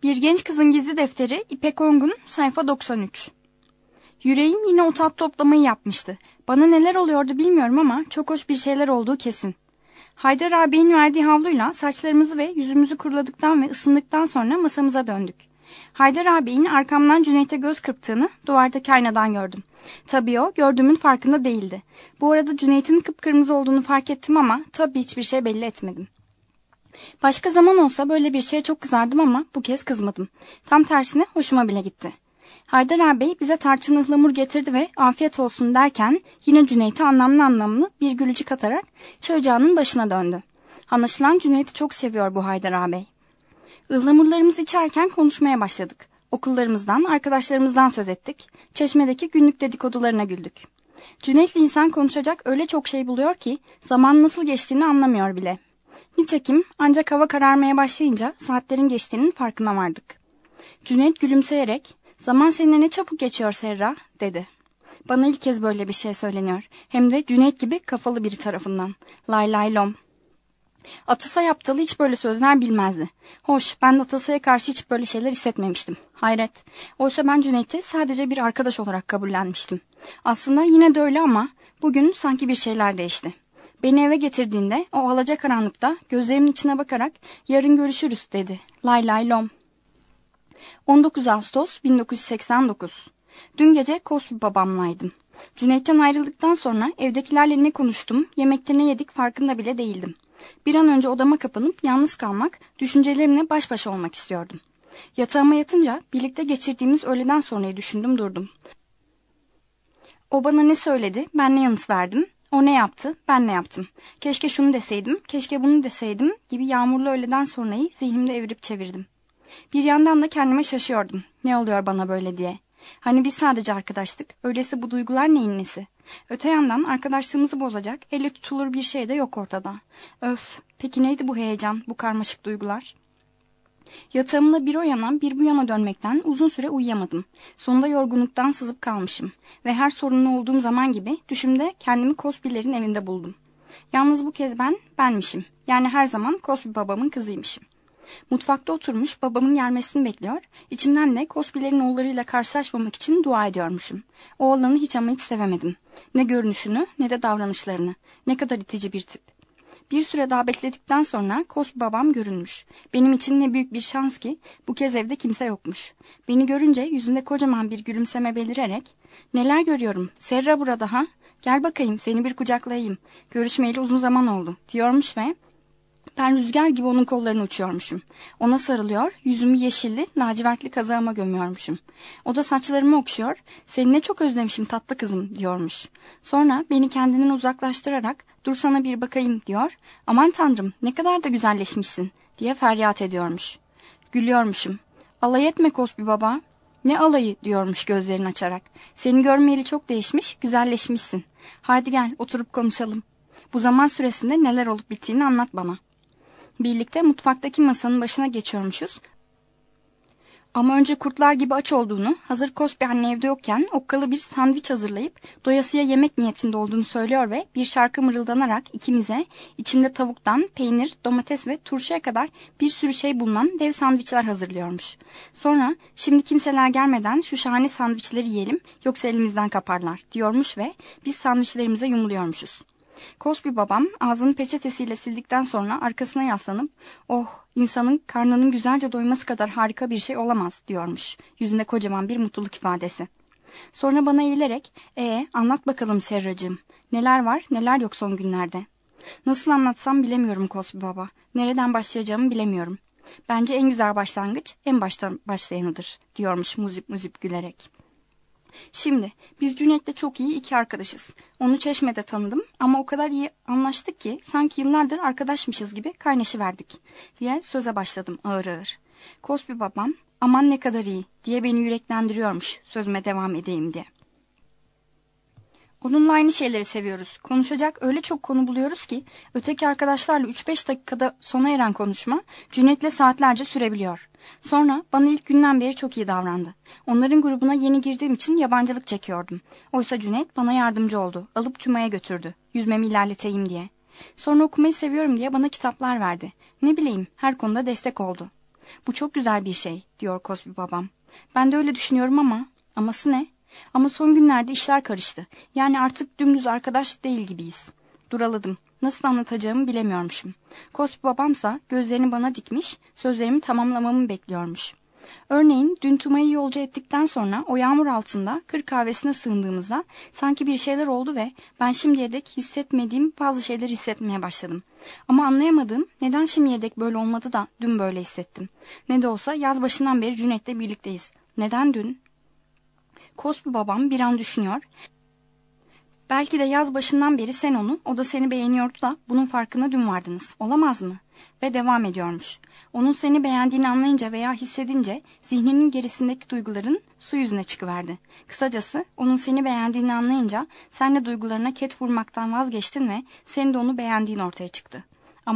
Bir genç kızın gizli defteri İpek Ongun, sayfa 93. Yüreğim yine o tat toplamayı yapmıştı. Bana neler oluyordu bilmiyorum ama çok hoş bir şeyler olduğu kesin. Haydar ağabeyin verdiği havluyla saçlarımızı ve yüzümüzü kuruladıktan ve ısındıktan sonra masamıza döndük. Haydar ağabeyin arkamdan Cüneyt'e göz kırptığını duvardaki aynadan gördüm. Tabii o gördüğümün farkında değildi. Bu arada Cüneyt'in kıpkırmızı olduğunu fark ettim ama tabii hiçbir şey belli etmedim. Başka zaman olsa böyle bir şeye çok kızardım ama bu kez kızmadım. Tam tersine hoşuma bile gitti. Haydar ağabey bize tarçın ıhlamur getirdi ve afiyet olsun derken yine Cüneyt'e anlamlı bir gülücük atarak çay ocağının başına döndü. Anlaşılan Cüneyt'i çok seviyor bu Haydar ağabey. Ihlamurlarımızı içerken konuşmaya başladık. Okullarımızdan, arkadaşlarımızdan söz ettik. Çeşmedeki günlük dedikodularına güldük. Cüneyt'le insan konuşacak öyle çok şey buluyor ki zaman nasıl geçtiğini anlamıyor bile. Nitekim ancak hava kararmaya başlayınca saatlerin geçtiğinin farkına vardık. Cüneyt gülümseyerek "Zaman seninle ne çabuk geçiyor Serra," dedi. Bana ilk kez böyle bir şey söyleniyor. Hem de Cüneyt gibi kafalı biri tarafından. Lay lay lom. Atasay aptalı hiç böyle sözler bilmezdi. Hoş, ben de Atasay'a karşı hiç böyle şeyler hissetmemiştim. Hayret. Oysa ben Cüneyt'i sadece bir arkadaş olarak kabullenmiştim. Aslında yine de öyle ama bugün sanki bir şeyler değişti. Beni eve getirdiğinde o alacakaranlıkta gözlerimin içine bakarak "Yarın görüşürüz," dedi. Lay lay lom. 19 Ağustos 1989. Dün gece Cosby babamlaydım. Cüneyt'ten ayrıldıktan sonra evdekilerle ne konuştum, yemekte ne yedik farkında bile değildim. Bir an önce odama kapanıp yalnız kalmak, düşüncelerimle baş başa olmak istiyordum. Yatağıma yatınca birlikte geçirdiğimiz öğleden sonrayı düşündüm durdum. O bana ne söyledi, ben ne yanıt verdim, o ne yaptı, ben ne yaptım. Keşke şunu deseydim, keşke bunu deseydim gibi yağmurlu öğleden sonrayı zihnimde evirip çevirdim. Bir yandan da kendime şaşıyordum. Ne oluyor bana böyle diye. Hani biz sadece arkadaştık, öyleyse bu duygular neyin nesi? Öte yandan arkadaşlığımızı bozacak, elle tutulur bir şey de yok ortada. Öf, peki neydi bu heyecan, bu karmaşık duygular? Yatağımda bir o yana bir bu yana dönmekten uzun süre uyuyamadım. Sonunda yorgunluktan sızıp kalmışım. Ve her sorunlu olduğum zaman gibi düşümde kendimi Cosby'lerin evinde buldum. Yalnız bu kez benmişim. Yani her zaman Cosby babamın kızıymışım. Mutfakta oturmuş babamın gelmesini bekliyor, içimden de Cosby'lerin oğullarıyla karşılaşmamak için dua ediyormuşum. O oğlanı hiç ama hiç sevemedim. Ne görünüşünü ne de davranışlarını. Ne kadar itici bir tip. Bir süre daha bekledikten sonra Cosby babam görünmüş. Benim için ne büyük bir şans ki bu kez evde kimse yokmuş. Beni görünce yüzünde kocaman bir gülümseme belirerek "Neler görüyorum, Serra burada ha? Gel bakayım seni bir kucaklayayım. Görüşmeyeli uzun zaman oldu," diyormuş ve ben rüzgar gibi onun kollarını uçuyormuşum. Ona sarılıyor, yüzümü yeşilli, lacivertli kazağıma gömüyormuşum. O da saçlarımı okşuyor, "Seni ne çok özlemişim tatlı kızım," diyormuş. Sonra beni kendinden uzaklaştırarak "Dur sana bir bakayım," diyor. "Aman tanrım ne kadar da güzelleşmişsin," diye feryat ediyormuş. Gülüyormuşum. "Alay etme Cosby baba." "Ne alayı," diyormuş gözlerini açarak. "Seni görmeyeli çok değişmiş, güzelleşmişsin. Hadi gel oturup konuşalım. Bu zaman süresinde neler olup bittiğini anlat bana." Birlikte mutfaktaki masanın başına geçiyormuşuz. Ama önce kurtlar gibi aç olduğunu, hazır Cosby anne evde yokken okkalı bir sandviç hazırlayıp doyasıya yemek niyetinde olduğunu söylüyor ve bir şarkı mırıldanarak ikimize içinde tavuktan, peynir, domates ve turşuya kadar bir sürü şey bulunan dev sandviçler hazırlıyormuş. Sonra "Şimdi kimseler gelmeden şu şahane sandviçleri yiyelim yoksa elimizden kaparlar," diyormuş ve biz sandviçlerimize yumuluyormuşuz. Cosby babam ağzını peçetesiyle sildikten sonra arkasına yaslanıp "Oh, insanın karnının güzelce doyması kadar harika bir şey olamaz," diyormuş. Yüzünde kocaman bir mutluluk ifadesi. Sonra bana eğilerek "Anlat bakalım Serracığım. Neler var neler yok son günlerde." "Nasıl anlatsam bilemiyorum Cosby baba. Nereden başlayacağımı bilemiyorum. Bence en güzel başlangıç en baştan başlayanıdır," diyormuş muzip muzip gülerek. Şimdi biz Cüneyt'le çok iyi iki arkadaşız. Onu Çeşme'de tanıdım ama o kadar iyi anlaştık ki sanki yıllardır arkadaşmışız gibi kaynaşıverdik diye söze başladım ağır ağır. Cosby babam "Aman ne kadar iyi," diye beni yüreklendiriyormuş sözüme devam edeyim diye. Onunla aynı şeyleri seviyoruz. Konuşacak öyle çok konu buluyoruz ki öteki arkadaşlarla 3-5 dakikada sona eren konuşma Cüneyt'le saatlerce sürebiliyor. Sonra bana ilk günden beri çok iyi davrandı. Onların grubuna yeni girdiğim için yabancılık çekiyordum. Oysa Cüneyt bana yardımcı oldu. Alıp Cuma'ya götürdü. Yüzmemi ilerleteyim diye. Sonra okumayı seviyorum diye bana kitaplar verdi. Ne bileyim her konuda destek oldu. Bu çok güzel bir şey, diyor Cosby babam. Ben de öyle düşünüyorum ama, aması ne? Ama son günlerde işler karıştı. Yani artık dümdüz arkadaş değil gibiyiz. Duraladım. Nasıl anlatacağımı bilemiyormuşum. Cosby babamsa gözlerini bana dikmiş, sözlerimi tamamlamamı bekliyormuş. Örneğin dün Tuma'yı yolcu ettikten sonra o yağmur altında kır kahvesine sığındığımızda sanki bir şeyler oldu ve ben şimdiye dek hissetmediğim bazı şeyler hissetmeye başladım. Ama anlayamadığım neden şimdiye dek böyle olmadı da dün böyle hissettim. Ne de olsa yaz başından beri Cüneyt'le birlikteyiz. Neden dün? Cosby babam bir an düşünüyor. Belki de yaz başından beri sen onu, o da seni beğeniyordu da bunun farkına dün vardınız. Olamaz mı? Ve devam ediyormuş. Onun seni beğendiğini anlayınca veya hissedince zihninin gerisindeki duyguların su yüzüne çıkıverdi. Kısacası onun seni beğendiğini anlayınca sen de duygularına ket vurmaktan vazgeçtin ve senin de onu beğendiğin ortaya çıktı.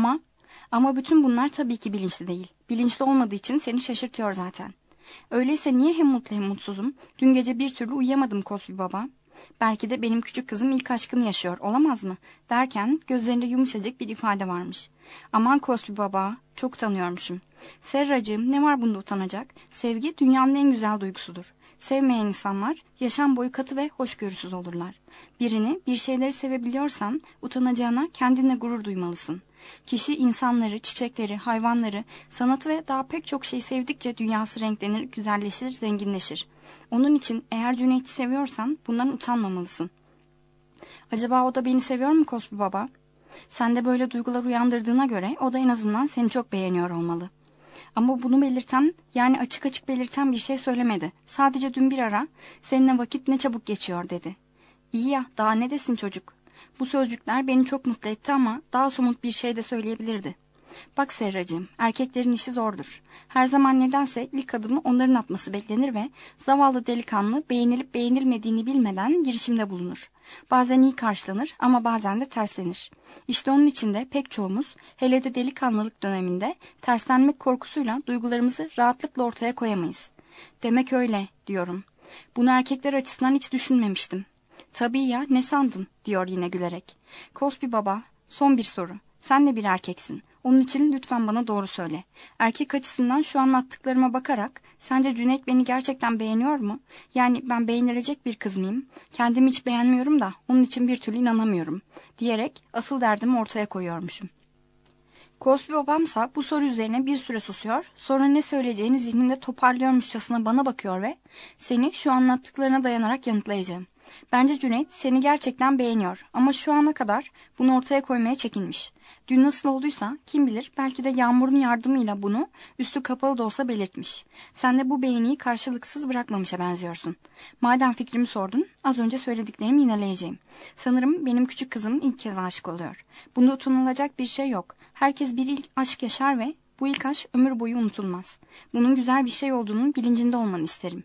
Ama bütün bunlar tabii ki bilinçli değil. Bilinçli olmadığı için seni şaşırtıyor zaten. Öyleyse niye hem mutlu hem mutsuzum? Dün gece bir türlü uyuyamadım Cosby baba. Belki de benim küçük kızım ilk aşkını yaşıyor, olamaz mı? Derken gözlerinde yumuşacık bir ifade varmış. Aman Cosby baba, çok tanıyormuşum. Serracığım, ne var bunda utanacak? Sevgi dünyanın en güzel duygusudur. Sevmeyen insanlar yaşam boyu katı ve hoşgörüsüz olurlar. Birini, bir şeyleri sevebiliyorsan utanacağına kendinle gurur duymalısın. Kişi insanları, çiçekleri, hayvanları, sanatı ve daha pek çok şey sevdikçe dünyası renklenir, güzelleşir, zenginleşir. Onun için eğer Cüneyt'i seviyorsan bundan utanmamalısın. Acaba o da beni seviyor mu Cosby baba? Sende böyle duygular uyandırdığına göre o da en azından seni çok beğeniyor olmalı. Ama bunu belirten, yani açık açık belirten bir şey söylemedi. Sadece dün bir ara seninle vakit ne çabuk geçiyor dedi. İyi ya, daha ne desin çocuk? Bu sözcükler beni çok mutlu etti ama daha somut bir şey de söyleyebilirdi. Bak Serracığım, erkeklerin işi zordur. Her zaman nedense ilk adımı onların atması beklenir ve zavallı delikanlı beğenilip beğenilmediğini bilmeden girişimde bulunur. Bazen iyi karşılanır ama bazen de terslenir. İşte onun için de pek çoğumuz, hele de delikanlılık döneminde terslenmek korkusuyla duygularımızı rahatlıkla ortaya koyamayız. Demek öyle, diyorum. Bunu erkekler açısından hiç düşünmemiştim. Tabii ya, ne sandın, diyor yine gülerek. Cosby baba, son bir soru. Sen de bir erkeksin. Onun için lütfen bana doğru söyle. Erkek açısından şu anlattıklarıma bakarak sence Cüneyt beni gerçekten beğeniyor mu? Yani ben beğenilecek bir kız mıyım? Kendimi hiç beğenmiyorum da onun için bir türlü inanamıyorum diyerek asıl derdimi ortaya koyuyormuşum. Cosby babamsa bu soru üzerine bir süre susuyor, sonra ne söyleyeceğini zihninde toparlıyormuşçasına bana bakıyor ve seni şu anlattıklarına dayanarak yanıtlayacağım. Bence Cüneyt seni gerçekten beğeniyor ama şu ana kadar bunu ortaya koymaya çekinmiş. Dün nasıl olduysa kim bilir belki de Yağmur'un yardımıyla bunu üstü kapalı da olsa belirtmiş. Sen de bu beğeniyi karşılıksız bırakmamışa benziyorsun. Madem fikrimi sordun az önce söylediklerimi yineleyeceğim. Sanırım benim küçük kızım ilk kez aşık oluyor. Bunda utanılacak bir şey yok. Herkes bir ilk aşk yaşar ve bu ilk aşk ömür boyu unutulmaz. Bunun güzel bir şey olduğunun bilincinde olmanı isterim.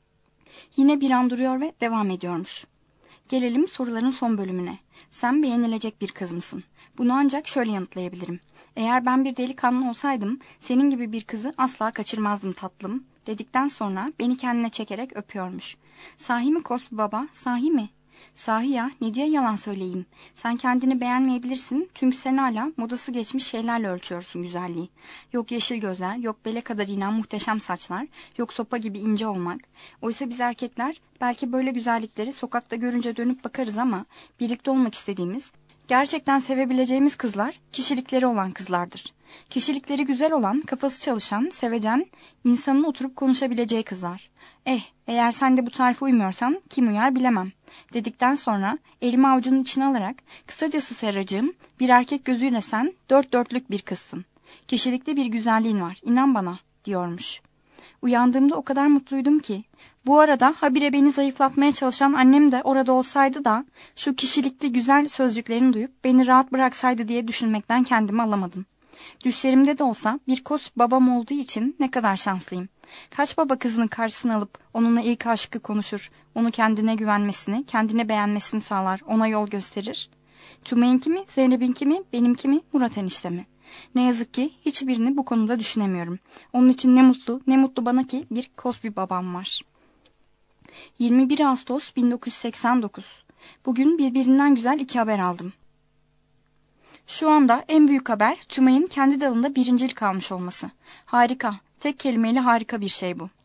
Yine bir an duruyor ve devam ediyormuş. Gelelim soruların son bölümüne. Sen beğenilecek bir kız mısın? Bunu ancak şöyle yanıtlayabilirim. Eğer ben bir delikanlı olsaydım senin gibi bir kızı asla kaçırmazdım tatlım dedikten sonra beni kendine çekerek öpüyormuş. Sahi mi Cosby baba? Sahi mi? Sahi ya, ne diye yalan söyleyeyim. Sen kendini beğenmeyebilirsin çünkü sen hala modası geçmiş şeylerle ölçüyorsun güzelliği. Yok yeşil gözler, yok bele kadar inen muhteşem saçlar, yok sopa gibi ince olmak. Oysa biz erkekler belki böyle güzellikleri sokakta görünce dönüp bakarız ama birlikte olmak istediğimiz, gerçekten sevebileceğimiz kızlar kişilikleri olan kızlardır. Kişilikleri güzel olan, kafası çalışan, sevecen, insanın oturup konuşabileceği kızlar. Eğer sen de bu tarife uymuyorsan kim uyar bilemem dedikten sonra elimi avucunun içine alarak kısacası Serracığım bir erkek gözüyle sen dört dörtlük bir kızsın. Kişilikli bir güzelliğin var inan bana diyormuş. Uyandığımda o kadar mutluydum ki. Bu arada habire beni zayıflatmaya çalışan annem de orada olsaydı da şu kişilikli güzel sözcüklerini duyup beni rahat bıraksaydı diye düşünmekten kendimi alamadım. Düşlerimde de olsa bir Cosby babam olduğu için ne kadar şanslıyım. Kaç baba kızının karşısına alıp onunla ilk aşkı konuşur, onu kendine güvenmesini, kendine beğenmesini sağlar, ona yol gösterir. Tümay'ınki mi, Zeynep'inki mi, benimki mi, Murat enişte mi? Ne yazık ki hiçbirini bu konuda düşünemiyorum. Onun için ne mutlu bana ki bir Cosby babam var. 21 Ağustos 1989. Bugün birbirinden güzel iki haber aldım. Şu anda en büyük haber Tümay'ın kendi dalında birincilik almış olması. Harika. Tek kelimeyle harika bir şey bu.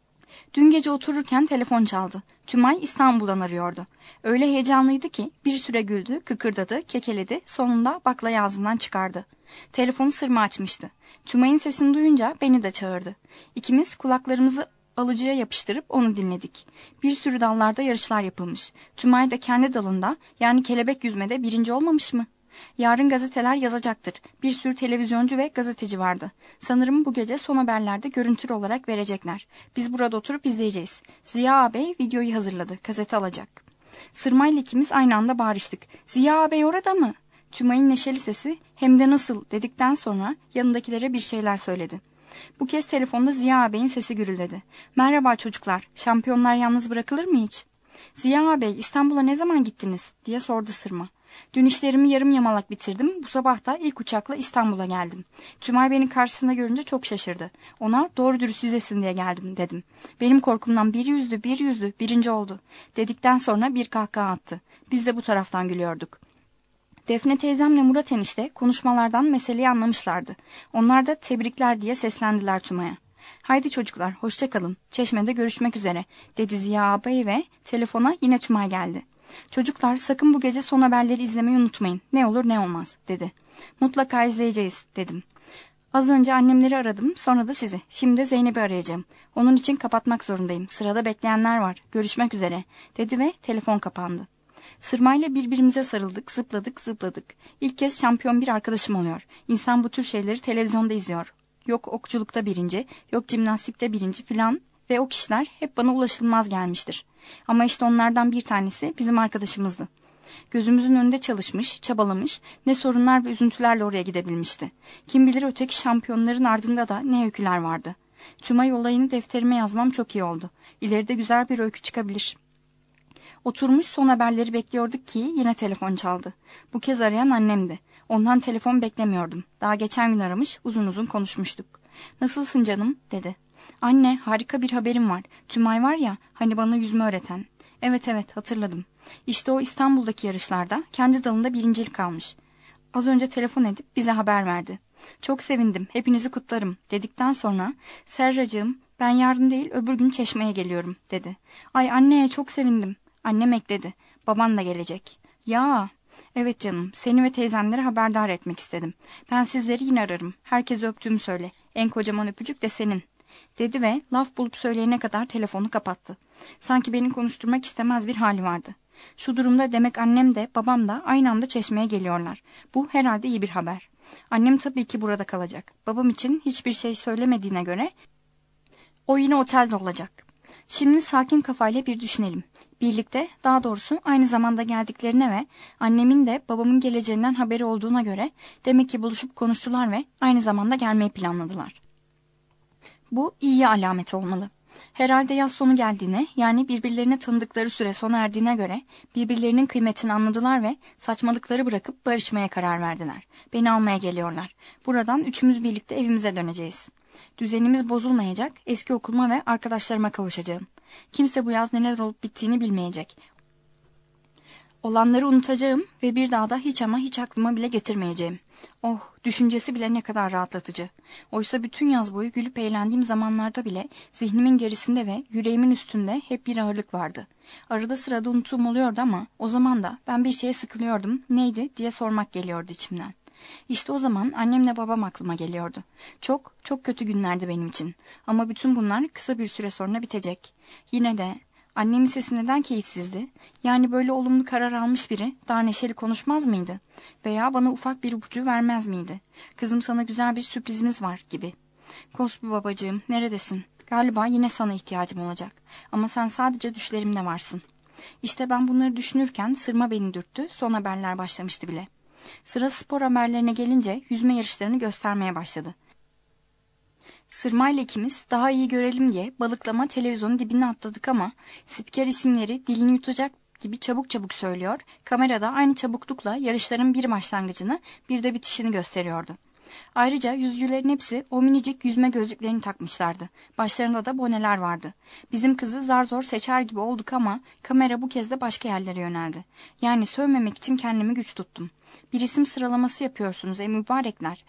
Dün gece otururken telefon çaldı. Tümay İstanbul'dan arıyordu. Öyle heyecanlıydı ki bir süre güldü, kıkırdadı, kekeledi, sonunda baklayı ağzından çıkardı. Telefonu Sırma açmıştı. Tümay'ın sesini duyunca beni de çağırdı. İkimiz kulaklarımızı alıcıya yapıştırıp onu dinledik. Bir sürü dallarda yarışlar yapılmış. Tümay da kendi dalında, yani kelebek yüzmede birinci olmamış mı? Yarın gazeteler yazacaktır. Bir sürü televizyoncu ve gazeteci vardı. Sanırım bu gece son haberlerde görüntülü olarak verecekler. Biz burada oturup izleyeceğiz. Ziya ağabey videoyu hazırladı. Gazete alacak. Sırma ile ikimiz aynı anda bağırıştık. Ziya ağabey orada mı? Tümay'ın neşeli sesi hem de nasıl dedikten sonra yanındakilere bir şeyler söyledi. Bu kez telefonda Ziya ağabeyin sesi gürüldedi. Merhaba çocuklar. Şampiyonlar yalnız bırakılır mı hiç? Ziya ağabey İstanbul'a ne zaman gittiniz? Diye sordu Sırma. Dün işlerimi yarım yamalak bitirdim. Bu sabah da ilk uçakla İstanbul'a geldim. Tümay beni karşısında görünce çok şaşırdı. Ona doğru dürüst yüzesin diye geldim dedim. Benim korkumdan bir yüzdü, birinci oldu. Dedikten sonra bir kahkaha attı. Biz de bu taraftan gülüyorduk. Defne teyzemle Murat enişte konuşmalardan meseleyi anlamışlardı. Onlar da tebrikler diye seslendiler Tümay'a. Haydi çocuklar, hoşça kalın. Çeşme'de görüşmek üzere, dedi Ziya ağabey ve telefona yine Tümay geldi. Çocuklar sakın bu gece son haberleri izlemeyi unutmayın. Ne olur ne olmaz, dedi. Mutlaka izleyeceğiz, dedim. Az önce annemleri aradım, sonra da sizi. Şimdi de Zeynep'i arayacağım. Onun için kapatmak zorundayım. Sırada bekleyenler var. Görüşmek üzere, dedi ve telefon kapandı. Sırmayla birbirimize sarıldık, zıpladık. İlk kez şampiyon bir arkadaşım oluyor. İnsan bu tür şeyleri televizyonda izliyor. Yok okçulukta birinci, yok jimnastikte birinci filan ve o kişiler hep bana ulaşılmaz gelmiştir. Ama işte onlardan bir tanesi bizim arkadaşımızdı. Gözümüzün önünde çalışmış, çabalamış, ne sorunlar ve üzüntülerle oraya gidebilmişti. Kim bilir öteki şampiyonların ardında da ne öyküler vardı. Tümay olayını defterime yazmam çok iyi oldu. İleride güzel bir öykü çıkabilir. Oturmuş son haberleri bekliyorduk ki yine telefon çaldı. Bu kez arayan annemdi. Ondan telefon beklemiyordum. Daha geçen gün aramış, uzun uzun konuşmuştuk. Nasılsın canım, dedi. Anne, harika bir haberim var. Tümay var ya, hani bana yüzme öğreten. Evet, hatırladım. İşte o İstanbul'daki yarışlarda kendi dalında birincilik almış. Az önce telefon edip bize haber verdi. Çok sevindim, hepinizi kutlarım, dedikten sonra Serracığım, ben yarın değil öbür gün Çeşme'ye geliyorum, dedi. Ay anne, çok sevindim. Annem ekledi. Baban da gelecek. Ya, evet canım, seni ve teyzenleri haberdar etmek istedim. Ben sizleri yine ararım. Herkese öptüğümü söyle. En kocaman öpücük de senin, dedi ve laf bulup söyleyene kadar telefonu kapattı. Sanki beni konuşturmak istemez bir hali vardı. Şu durumda demek annem de babam da aynı anda Çeşme'ye geliyorlar. Bu herhalde iyi bir haber. Annem tabii ki burada kalacak. Babam için hiçbir şey söylemediğine göre o yine otelde olacak. Şimdi sakin kafayla bir düşünelim. Birlikte, daha doğrusu aynı zamanda geldiklerine ve annemin de babamın geleceğinden haberi olduğuna göre demek ki buluşup konuştular ve aynı zamanda gelmeyi planladılar. Bu iyi alamet olmalı. Herhalde yaz sonu geldiğine, yani birbirlerini tanıdıkları süre sona erdiğine göre birbirlerinin kıymetini anladılar ve saçmalıkları bırakıp barışmaya karar verdiler. Beni almaya geliyorlar. Buradan üçümüz birlikte evimize döneceğiz. Düzenimiz bozulmayacak, eski okuluma ve arkadaşlarıma kavuşacağım. Kimse bu yaz neler olup bittiğini bilmeyecek. Olanları unutacağım ve bir daha da hiç ama hiç aklıma bile getirmeyeceğim. Oh, düşüncesi bile ne kadar rahatlatıcı. Oysa bütün yaz boyu gülüp eğlendiğim zamanlarda bile zihnimin gerisinde ve yüreğimin üstünde hep bir ağırlık vardı. Arada sırada unuttuğum oluyordu ama o zaman da ben bir şeye sıkılıyordum, neydi diye sormak geliyordu içimden. İşte o zaman annemle babam aklıma geliyordu. Çok, çok kötü günlerdi benim için. Ama bütün bunlar kısa bir süre sonra bitecek. Yine de annemin sesi neden keyifsizdi? Yani böyle olumlu karar almış biri daha neşeli konuşmaz mıydı? Veya bana ufak bir ipucu vermez miydi? Kızım sana güzel bir sürprizimiz var gibi. Kosbu babacığım, neredesin? Galiba yine sana ihtiyacım olacak. Ama sen sadece düşlerimde varsın. İşte ben bunları düşünürken Sırma beni dürttü, son haberler başlamıştı bile. Sıra spor haberlerine gelince yüzme yarışlarını göstermeye başladı. Sırma ile ikimiz daha iyi görelim diye balıklama televizyonun dibine atladık ama spiker isimleri dilini yutacak gibi çabuk çabuk söylüyor, kamerada aynı çabuklukla yarışların bir başlangıcını bir de bitişini gösteriyordu. Ayrıca yüzücülerin hepsi o minicik yüzme gözlüklerini takmışlardı. Başlarında da boneler vardı. Bizim kızı zar zor seçer gibi olduk ama kamera bu kez de başka yerlere yöneldi. Yani sövmemek için kendimi güç tuttum. Bir isim sıralaması yapıyorsunuz mübarekler.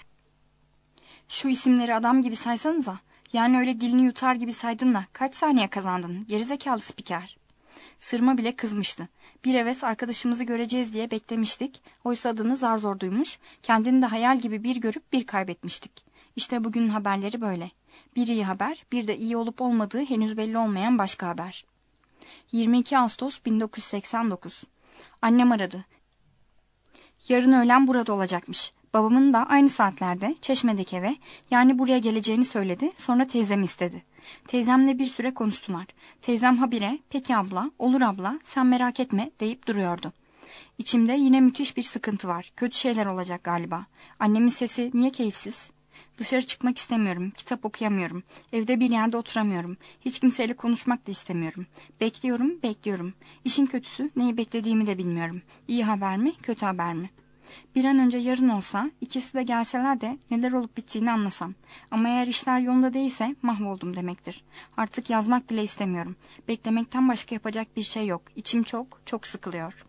Şu isimleri adam gibi saysanıza. Yani öyle dilini yutar gibi saydın da kaç saniye kazandın gerizekalı spiker. Sırma bile kızmıştı. Bir heves arkadaşımızı göreceğiz diye beklemiştik. Oysa adını zar zor duymuş, kendini de hayal gibi bir görüp bir kaybetmiştik. İşte bugünün haberleri böyle. Bir iyi haber, bir de iyi olup olmadığı henüz belli olmayan başka haber. 22 Ağustos 1989. Annem aradı. Yarın öğlen burada olacakmış. Babamın da aynı saatlerde Çeşme'deki eve, yani buraya geleceğini söyledi, sonra teyzemi istedi. Teyzemle bir süre konuştular. Teyzem habire, peki abla, olur abla, sen merak etme deyip duruyordu. İçimde yine müthiş bir sıkıntı var. Kötü şeyler olacak galiba. Annemin sesi niye keyifsiz? Dışarı çıkmak istemiyorum, kitap okuyamıyorum, evde bir yerde oturamıyorum, hiç kimseyle konuşmak da istemiyorum. Bekliyorum, bekliyorum. İşin kötüsü neyi beklediğimi de bilmiyorum. İyi haber mi, kötü haber mi? Bir an önce yarın olsa, ikisi de gelseler de neler olup bittiğini anlasam. Ama eğer işler yolunda değilse mahvoldum demektir. Artık yazmak bile istemiyorum. Beklemekten başka yapacak bir şey yok. İçim çok, çok sıkılıyor.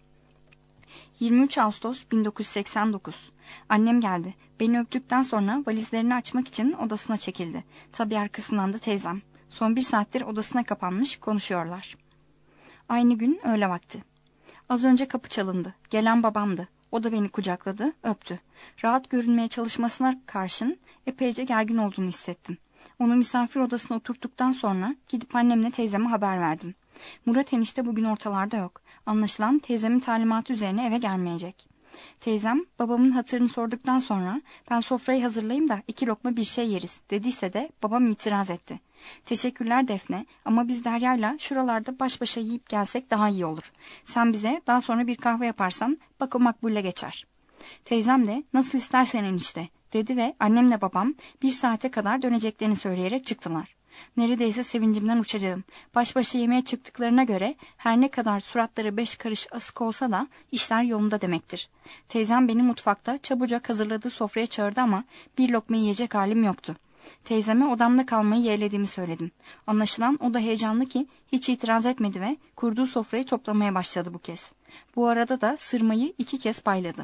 23 Ağustos 1989. Annem geldi. Beni öptükten sonra valizlerini açmak için odasına çekildi. Tabii arkasından da teyzem. Son 1 saattir odasına kapanmış konuşuyorlar. Aynı gün öğle vakti. Az önce kapı çalındı. Gelen babamdı. O da beni kucakladı, öptü. Rahat görünmeye çalışmasına karşın epeyce gergin olduğunu hissettim. Onu misafir odasına oturttuktan sonra gidip annemle teyzeme haber verdim. Murat enişte bugün ortalarda yok. Anlaşılan teyzemin talimatı üzerine eve gelmeyecek. Teyzem babamın hatırını sorduktan sonra ben sofrayı hazırlayayım da 2 lokma bir şey yeriz dediyse de babam itiraz etti. Teşekkürler Defne ama biz Derya'yla şuralarda baş başa yiyip gelsek daha iyi olur. Sen bize daha sonra bir kahve yaparsan bak o makbulle geçer. Teyzem de nasıl istersen enişte dedi ve annemle babam 1 saate kadar döneceklerini söyleyerek çıktılar. Neredeyse sevincimden uçacağım. Baş başa yemeğe çıktıklarına göre her ne kadar suratları 5 karış asık olsa da işler yolunda demektir. Teyzem beni mutfakta çabucak hazırladığı sofraya çağırdı ama bir lokma yiyecek halim yoktu. Teyzeme odamda kalmayı yeğlediğimi söyledim. Anlaşılan o da heyecanlı ki hiç itiraz etmedi ve kurduğu sofrayı toplamaya başladı bu kez. Bu arada da sırmayı 2 kez payladı.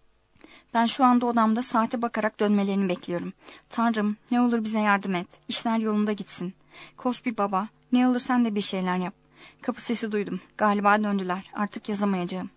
Ben şu anda odamda saate bakarak dönmelerini bekliyorum. Tanrım ne olur bize yardım et. İşler yolunda gitsin. Kospi baba ne olur sen de bir şeyler yap. Kapı sesi duydum. Galiba döndüler. Artık yazamayacağım.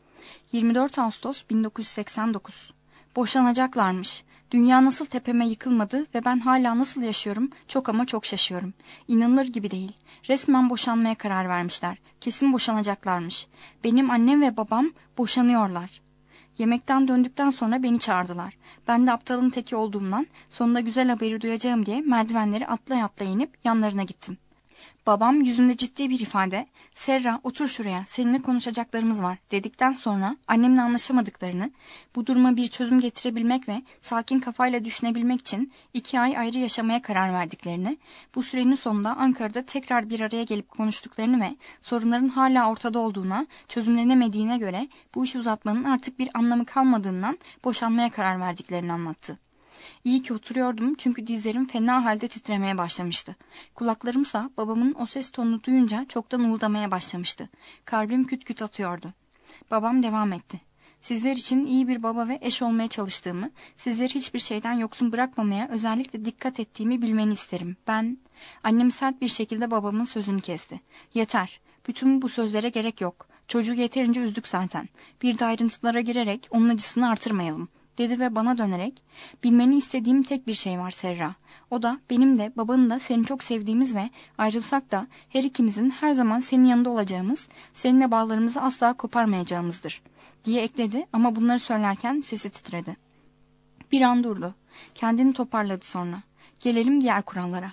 24 Ağustos 1989. Boşanacaklarmış. Dünya nasıl tepeme yıkılmadı ve ben hala nasıl yaşıyorum çok ama çok şaşıyorum. İnanılır gibi değil. Resmen boşanmaya karar vermişler. Kesin boşanacaklarmış. Benim annem ve babam boşanıyorlar. Yemekten döndükten sonra beni çağırdılar. Ben de aptalın teki olduğumdan sonunda güzel haberi duyacağım diye merdivenleri atlaya atlaya inip yanlarına gittim. Babam yüzünde ciddi bir ifade, "Serra otur şuraya, seninle konuşacaklarımız var." dedikten sonra annemle anlaşamadıklarını, bu duruma bir çözüm getirebilmek ve sakin kafayla düşünebilmek için 2 ay ayrı yaşamaya karar verdiklerini, bu sürenin sonunda Ankara'da tekrar bir araya gelip konuştuklarını ve sorunların hala ortada olduğuna, çözümlenemediğine göre bu işi uzatmanın artık bir anlamı kalmadığından boşanmaya karar verdiklerini anlattı. İyi ki oturuyordum çünkü dizlerim fena halde titremeye başlamıştı. Kulaklarımsa babamın o ses tonunu duyunca çoktan uğuldamaya başlamıştı. Kalbim küt küt atıyordu. Babam devam etti. Sizler için iyi bir baba ve eş olmaya çalıştığımı, sizleri hiçbir şeyden yoksun bırakmamaya özellikle dikkat ettiğimi bilmeni isterim. Ben... Annem sert bir şekilde babamın sözünü kesti. Yeter. Bütün bu sözlere gerek yok. Çocuğu yeterince üzdük zaten. Bir de ayrıntılara girerek onun acısını artırmayalım, dedi ve bana dönerek, bilmeni istediğim tek bir şey var Serra. O da benim de babanın da seni çok sevdiğimiz ve ayrılsak da her ikimizin her zaman senin yanında olacağımız, seninle bağlarımızı asla koparmayacağımızdır, diye ekledi ama bunları söylerken sesi titredi. Bir an durdu. Kendini toparladı sonra. Gelelim diğer kurallara.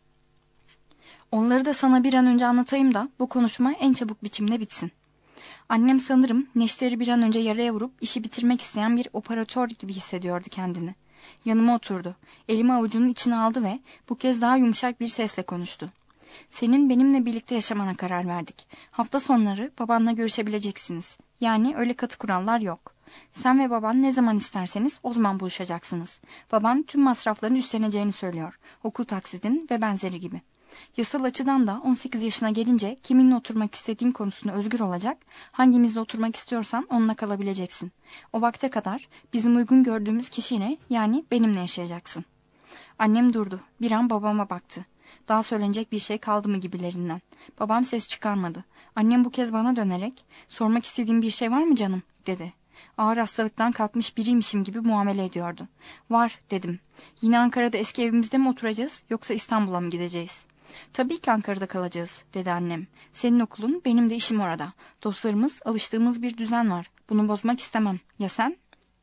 Onları da sana bir an önce anlatayım da bu konuşma en çabuk biçimde bitsin. Annem sanırım neşteri bir an önce yaraya vurup işi bitirmek isteyen bir operatör gibi hissediyordu kendini. Yanıma oturdu. Elimi avucunun içine aldı ve bu kez daha yumuşak bir sesle konuştu. Senin benimle birlikte yaşamana karar verdik. Hafta sonları babanla görüşebileceksiniz. Yani öyle katı kurallar yok. Sen ve baban ne zaman isterseniz o zaman buluşacaksınız. Baban tüm masraflarını üstleneceğini söylüyor. Okul taksidin ve benzeri gibi. Yasal açıdan da 18 yaşına gelince kiminle oturmak istediğin konusunda özgür olacak, hangimizle oturmak istiyorsan onunla kalabileceksin. O vakte kadar bizim uygun gördüğümüz kişiyle, yani benimle yaşayacaksın. Annem durdu. Bir an babama baktı. Daha söylenecek bir şey kaldı mı gibilerinden. Babam ses çıkarmadı. Annem bu kez bana dönerek, sormak istediğin bir şey var mı canım, dedi. Ağır hastalıktan kalkmış biriymişim gibi muamele ediyordu. Var, dedim. Yine Ankara'da eski evimizde mi oturacağız, yoksa İstanbul'a mı gideceğiz? Tabii ki Ankara'da kalacağız, dedi annem. Senin okulun, benim de işim orada. Dostlarımız, alıştığımız bir düzen var. Bunu bozmak istemem. Ya sen?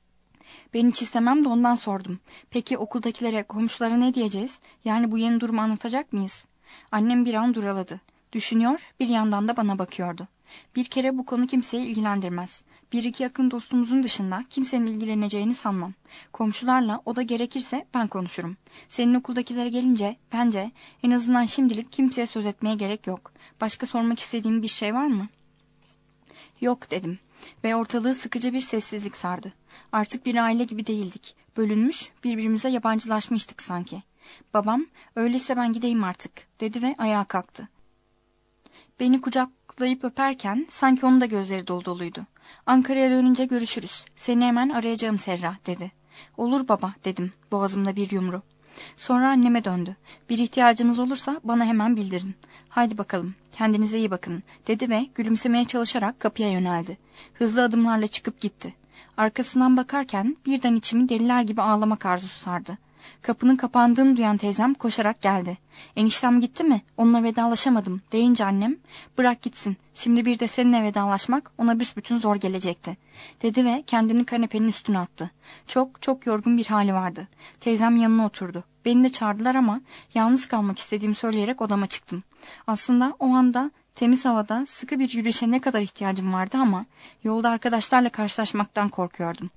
Ben hiç istemem de ondan sordum. Peki okuldakilere, komşulara ne diyeceğiz? Yani bu yeni durumu anlatacak mıyız? Annem bir an duraladı. Düşünüyor, bir yandan da bana bakıyordu. Bir kere bu konu kimseyi ilgilendirmez. Bir iki yakın dostumuzun dışında kimsenin ilgileneceğini sanmam. Komşularla, o da gerekirse ben konuşurum. Senin okuldakilere gelince bence en azından şimdilik kimseye söz etmeye gerek yok. Başka sormak istediğin bir şey var mı? Yok, dedim. Ve ortalığı sıkıcı bir sessizlik sardı. Artık bir aile gibi değildik. Bölünmüş, birbirimize yabancılaşmıştık sanki. Babam, öyleyse ben gideyim artık, dedi ve ayağa kalktı. Beni kucaklayıp öperken sanki onun da gözleri dolu doluydu. Ankara'ya dönünce görüşürüz. Seni hemen arayacağım Serra, dedi. Olur baba, dedim, boğazımda bir yumru. Sonra anneme döndü. Bir ihtiyacınız olursa bana hemen bildirin. Haydi bakalım, kendinize iyi bakın, dedi ve gülümsemeye çalışarak kapıya yöneldi. Hızlı adımlarla çıkıp gitti. Arkasından bakarken birden içimi deliler gibi ağlamak arzusu sardı. Kapının kapandığını duyan teyzem koşarak geldi. Eniştem gitti mi? Onunla vedalaşamadım, deyince annem, bırak gitsin, şimdi bir de seninle vedalaşmak ona büsbütün zor gelecekti, dedi ve kendini kanepenin üstüne attı. Çok çok yorgun bir hali vardı. Teyzem yanına oturdu. Beni de çağırdılar ama yalnız kalmak istediğimi söyleyerek odama çıktım. Aslında o anda temiz havada sıkı bir yürüyüşe ne kadar ihtiyacım vardı ama yolda arkadaşlarla karşılaşmaktan korkuyordum.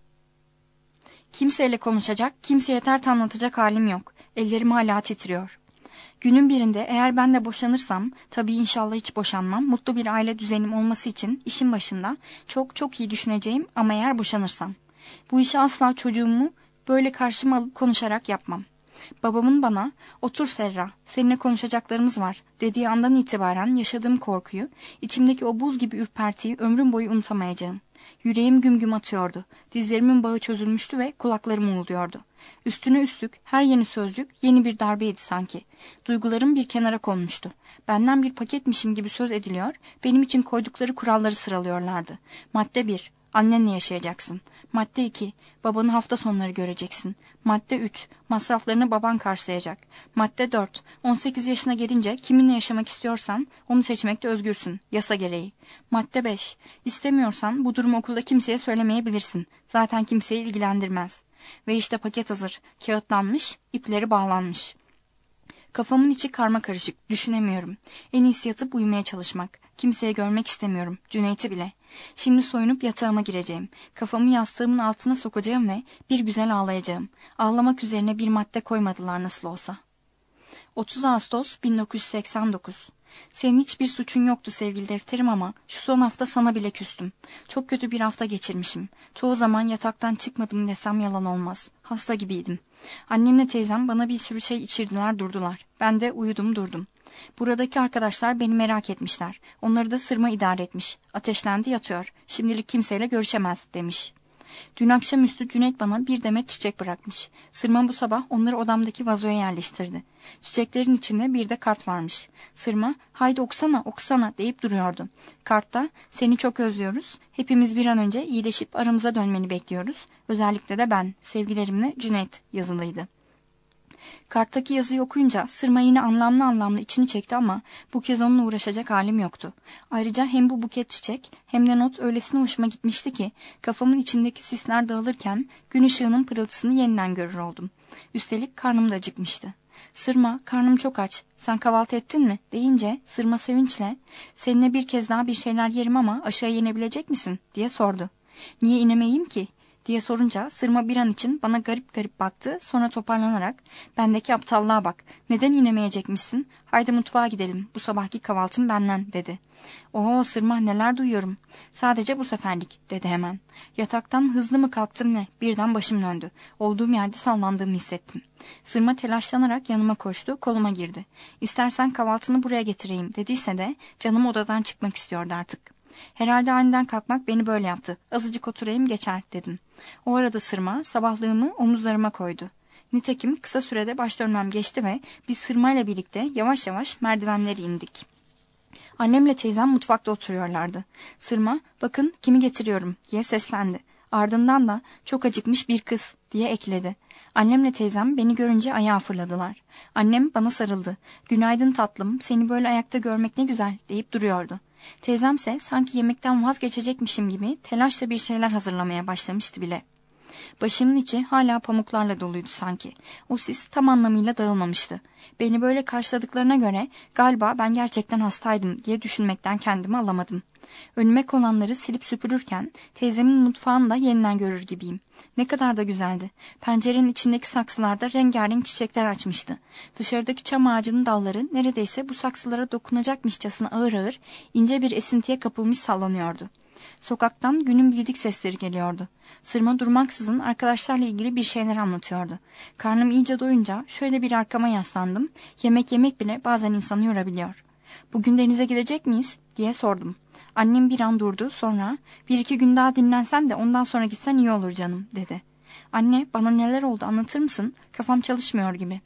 Kimseyle konuşacak, kimseye dert anlatacak halim yok. Ellerim hala titriyor. Günün birinde eğer ben de boşanırsam, tabii inşallah hiç boşanmam, mutlu bir aile düzenim olması için işin başında çok çok iyi düşüneceğim ama eğer boşanırsam. Bu işi asla çocuğumu böyle karşıma alıp konuşarak yapmam. Babamın bana, otur Serra, seninle konuşacaklarımız var, dediği andan itibaren yaşadığım korkuyu, içimdeki o buz gibi ürpertiyi ömrüm boyu unutamayacağım. Yüreğim güm güm atıyordu. Dizlerimin bağı çözülmüştü ve kulaklarım uğulduyordu. Üstüne üstlük her yeni sözcük yeni bir darbeydi sanki. Duygularım bir kenara konmuştu. Benden bir paketmişim gibi söz ediliyor, benim için koydukları kuralları sıralıyorlardı. Madde 1. Annenle yaşayacaksın. Madde 2. Babanı hafta sonları göreceksin. Madde 3. Masraflarını baban karşılayacak. Madde 4. 18 yaşına gelince kiminle yaşamak istiyorsan onu seçmekte özgürsün, yasa gereği. Madde 5. İstemiyorsan bu durumu okulda kimseye söylemeyebilirsin. Zaten kimseyi ilgilendirmez. Ve işte paket hazır. Kağıtlanmış, ipleri bağlanmış. Kafamın içi karma karışık, düşünemiyorum. En iyisi yatıp uyumaya çalışmak. Kimseye görmek istemiyorum, Cüneyt'i bile. Şimdi soyunup yatağıma gireceğim. Kafamı yastığımın altına sokacağım ve bir güzel ağlayacağım. Ağlamak üzerine bir madde koymadılar nasıl olsa. 30 Ağustos 1989. Senin hiçbir suçun yoktu sevgili defterim ama şu son hafta sana bile küstüm. Çok kötü bir hafta geçirmişim. Çoğu zaman yataktan çıkmadım desem yalan olmaz. Hasta gibiydim. Annemle teyzem bana bir sürü şey içirdiler durdular. Ben de uyudum durdum. Buradaki arkadaşlar beni merak etmişler. Onları da Sırma idare etmiş. Ateşlendi yatıyor. Şimdilik kimseyle görüşemez demiş. Dün akşamüstü Cüneyt bana bir demet çiçek bırakmış. Sırma bu sabah onları odamdaki vazoya yerleştirdi. Çiçeklerin içinde bir de kart varmış. Sırma, haydi okusana okusana deyip duruyordu. Kartta, seni çok özlüyoruz. Hepimiz bir an önce iyileşip aramıza dönmeni bekliyoruz. Özellikle de ben, sevgilerimle Cüneyt yazılıydı. Karttaki yazıyı okuyunca Sırma yine anlamlı anlamlı içini çekti ama bu kez onunla uğraşacak halim yoktu. Ayrıca hem bu buket çiçek hem de not öylesine hoşuma gitmişti ki kafamın içindeki sisler dağılırken gün ışığının pırıltısını yeniden görür oldum. Üstelik karnım da acıkmıştı. Sırma, karnım çok aç, sen kahvaltı ettin mi deyince Sırma sevinçle, seninle bir kez daha bir şeyler yerim ama aşağı inebilecek misin diye sordu. Niye inemeyeyim ki? diye sorunca Sırma bir an için bana garip garip baktı, sonra toparlanarak bendeki aptallığa bak, neden inemeyecekmişsin, haydi mutfağa gidelim, bu sabahki kahvaltım benden dedi. Oo Sırma, neler duyuyorum. Sadece bu seferlik dedi hemen. Yataktan hızlı mı kalktım ne, birden başım döndü. Olduğum yerde sallandığımı hissettim. Sırma telaşlanarak yanıma koştu, koluma girdi. İstersen kahvaltını buraya getireyim dediyse de canım odadan çıkmak istiyordu artık. Herhalde aniden kalkmak beni böyle yaptı. Azıcık oturayım geçer dedim. O arada Sırma sabahlığımı omuzlarıma koydu. Nitekim kısa sürede baş dönmem geçti ve biz Sırma ile birlikte yavaş yavaş merdivenleri indik. Annemle teyzem mutfakta oturuyorlardı. Sırma, bakın kimi getiriyorum diye seslendi. Ardından da çok acıkmış bir kız diye ekledi. Annemle teyzem beni görünce ayağa fırladılar. Annem bana sarıldı. Günaydın tatlım, seni böyle ayakta görmek ne güzel deyip duruyordu. Teyzemse sanki yemekten vazgeçecekmişim gibi telaşla bir şeyler hazırlamaya başlamıştı bile. Başımın içi hala pamuklarla doluydu sanki. O sis tam anlamıyla dağılmamıştı. Beni böyle karşıladıklarına göre galiba ben gerçekten hastaydım diye düşünmekten kendimi alamadım. Önüme konanları silip süpürürken teyzemin mutfağını da yeniden görür gibiyim. Ne kadar da güzeldi. Pencerenin içindeki saksılarda rengarenk çiçekler açmıştı. Dışarıdaki çam ağacının dalları neredeyse bu saksılara dokunacakmışçasına ağır ağır ince bir esintiye kapılmış sallanıyordu. Sokaktan günün bildik sesleri geliyordu. Sırma durmaksızın arkadaşlarla ilgili bir şeyler anlatıyordu. Karnım iyice doyunca şöyle bir arkama yaslandım. Yemek yemek bile bazen insanı yorabiliyor. Bugün denize gidecek miyiz diye sordum. Annem bir an durdu, sonra bir iki gün daha dinlensen de ondan sonra gitsen iyi olur canım dedi. Anne, bana neler oldu anlatır mısın? Kafam çalışmıyor gibi.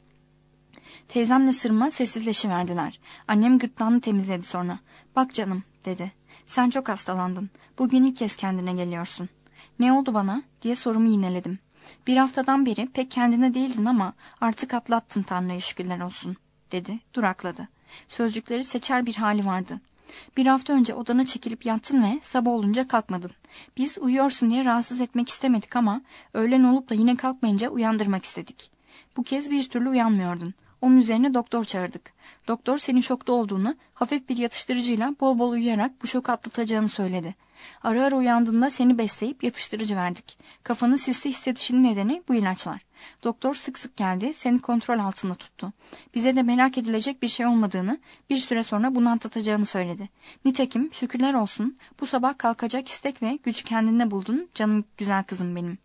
Teyzemle Sırma sessizleşiverdiler. Annem gırtlağını temizledi sonra. Bak canım dedi. Sen çok hastalandın. Bugün ilk kez kendine geliyorsun. Ne oldu bana diye sorumu yineledim. Bir haftadan beri pek kendine değildin ama artık atlattın, Tanrı'ya şükürler olsun dedi, durakladı. Sözcükleri seçer bir hali vardı. Bir hafta önce odana çekilip yattın ve sabah olunca kalkmadın. Biz uyuyorsun diye rahatsız etmek istemedik ama öğlen olup da yine kalkmayınca uyandırmak istedik. Bu kez bir türlü uyanmıyordun. Onun üzerine doktor çağırdık. Doktor senin şokta olduğunu, hafif bir yatıştırıcıyla bol bol uyuyarak bu şoku atlatacağını söyledi. Ara ara uyandığında seni besleyip yatıştırıcı verdik. Kafanı sisli hissedişinin nedeni bu ilaçlar. Doktor sık sık geldi, seni kontrol altında tuttu. Bize de merak edilecek bir şey olmadığını, bir süre sonra bunu atlatacağını söyledi. Nitekim şükürler olsun bu sabah kalkacak istek ve gücü kendinde buldun canım güzel kızım benim.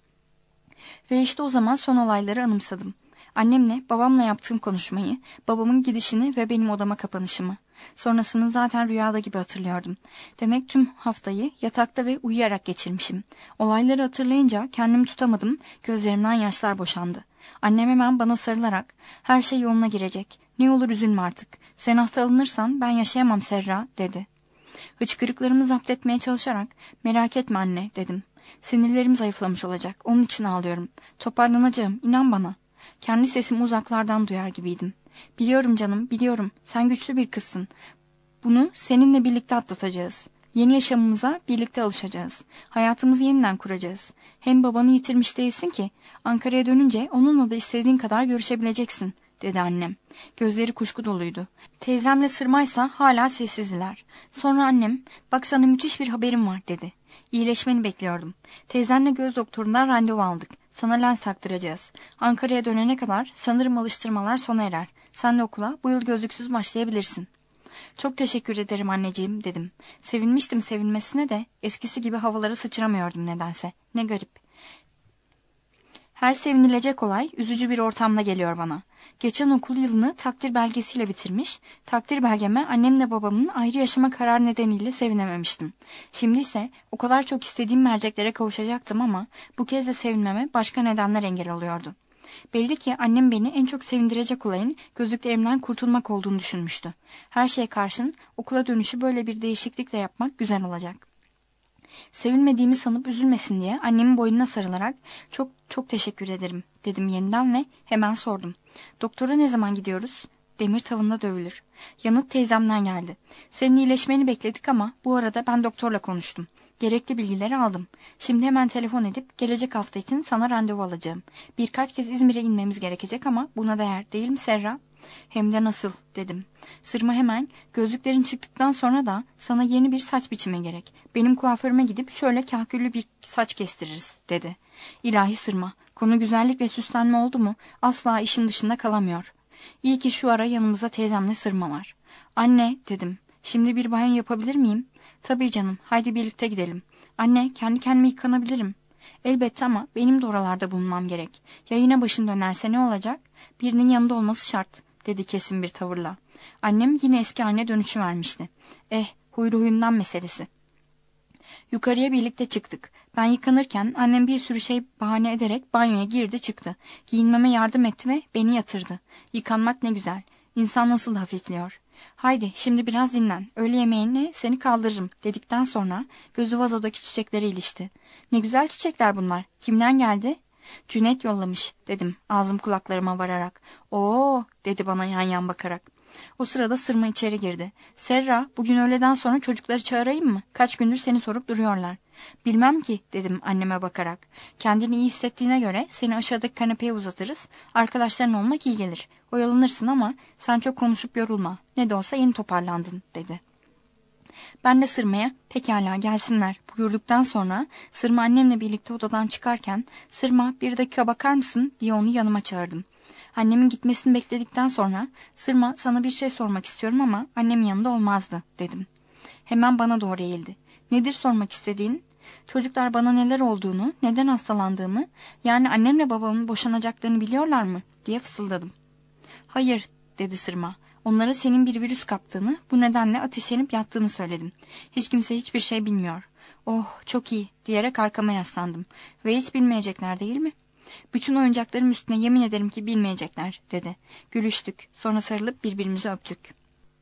Ve işte o zaman son olayları anımsadım. Annemle, babamla yaptığım konuşmayı, babamın gidişini ve benim odama kapanışımı. Sonrasını zaten rüyada gibi hatırlıyordum. Demek tüm haftayı yatakta ve uyuyarak geçirmişim. Olayları hatırlayınca kendimi tutamadım, gözlerimden yaşlar boşandı. Annem hemen bana sarılarak, her şey yoluna girecek, ne olur üzülme artık, sen hasta alınırsan ben yaşayamam Serra dedi. Hıçkırıklarımı zapt etmeye çalışarak, merak etme anne dedim. Sinirlerim zayıflamış olacak, onun için ağlıyorum. Toparlanacağım, inan bana. Kendi sesimi uzaklardan duyar gibiydim. Biliyorum canım, biliyorum. Sen güçlü bir kızsın. Bunu seninle birlikte atlatacağız. Yeni yaşamımıza birlikte alışacağız. Hayatımızı yeniden kuracağız. Hem babanı yitirmiş değilsin ki. Ankara'ya dönünce onunla da istediğin kadar görüşebileceksin, dedi annem. Gözleri kuşku doluydu. Teyzemle Sırmaysa hala sessizdiler. Sonra annem, bak sana müthiş bir haberim var, dedi. İyileşmeni bekliyordum. Teyzenle göz doktorundan randevu aldık. Sana lens taktıracağız. Ankara'ya dönene kadar sanırım alıştırmalar sona erer. Sen de okula bu yıl gözlüksüz başlayabilirsin. Çok teşekkür ederim anneciğim dedim. Sevinmiştim sevinmesine de eskisi gibi havalara sıçramıyordum nedense. Ne garip. Her sevinilecek olay üzücü bir ortamda geliyor bana. Geçen okul yılını takdir belgesiyle bitirmiş, takdir belgeme annemle babamın ayrı yaşama kararı nedeniyle sevinememiştim. Şimdi ise o kadar çok istediğim merceklere kavuşacaktım ama bu kez de sevinmeme başka nedenler engel oluyordu. Belli ki annem beni en çok sevindirecek olayın gözlüklerimden kurtulmak olduğunu düşünmüştü. Her şeye karşın okula dönüşü böyle bir değişiklikle yapmak güzel olacak. Sevilmediğimi sanıp üzülmesin diye annemin boynuna sarılarak çok çok teşekkür ederim dedim yeniden ve hemen sordum. Doktora ne zaman gidiyoruz? Demir tavında dövülür. Yanıt teyzemden geldi. Senin iyileşmeni bekledik ama bu arada ben doktorla konuştum. Gerekli bilgileri aldım. Şimdi hemen telefon edip gelecek hafta için sana randevu alacağım. Birkaç kez İzmir'e inmemiz gerekecek ama buna değer değil mi Serra? Hem de nasıl dedim. Sırma hemen gözlüklerin çıktıktan sonra da sana yeni bir saç biçimi gerek. Benim kuaförüme gidip şöyle kahküllü bir saç kestiririz dedi. İlahi Sırma, konu güzellik ve süslenme oldu mu asla işin dışında kalamıyor. İyi ki şu ara yanımızda teyzemle Sırma var. Anne dedim, şimdi bir banyo yapabilir miyim? Tabii canım, haydi birlikte gidelim. Anne, kendi kendime yıkanabilirim. Elbette ama benim de oralarda bulunmam gerek. Ya yine başın dönerse ne olacak? Birinin yanında olması şart, dedi kesin bir tavırla. Annem yine eski haline dönüşü vermişti. Huylu huyundan meselesi. Yukarıya birlikte çıktık. Ben yıkanırken annem bir sürü şey bahane ederek banyoya girdi çıktı. Giyinmeme yardım etti ve beni yatırdı. Yıkanmak ne güzel. İnsan nasıl hafifliyor. Haydi şimdi biraz dinlen. Öğle yemeğine seni kaldırırım dedikten sonra gözü vazodaki çiçeklere ilişti. Ne güzel çiçekler bunlar. Kimden geldi? Cüneyt yollamış dedim ağzım kulaklarıma vararak. Oo dedi bana yan yan bakarak. O sırada Sırma içeri girdi. Serra, bugün öğleden sonra çocukları çağırayım mı? Kaç gündür seni sorup duruyorlar. Bilmem ki dedim anneme bakarak. Kendini iyi hissettiğine göre seni aşağıdaki kanepeye uzatırız. Arkadaşların olmak iyi gelir. Oyalanırsın ama sen çok konuşup yorulma. Ne de olsa yeni toparlandın dedi. Ben de Sırma'ya pekala gelsinler buyurduktan sonra Sırma annemle birlikte odadan çıkarken Sırma bir dakika bakar mısın diye onu yanıma çağırdım. Annemin gitmesini bekledikten sonra Sırma sana bir şey sormak istiyorum ama annemin yanında olmazdı dedim. Hemen bana doğru eğildi. Nedir sormak istediğin? Çocuklar bana neler olduğunu, neden hastalandığımı, yani annemle babamın boşanacaklarını biliyorlar mı diye fısıldadım. Hayır dedi Sırma. Onlara senin bir virüs kaptığını, bu nedenle ateşlenip yattığını söyledim. Hiç kimse hiçbir şey bilmiyor. Oh çok iyi diyerek arkama yaslandım. Ve hiç bilmeyecekler değil mi? Bütün oyuncaklarım üstüne yemin ederim ki bilmeyecekler dedi. Gülüştük. Sonra sarılıp birbirimizi öptük.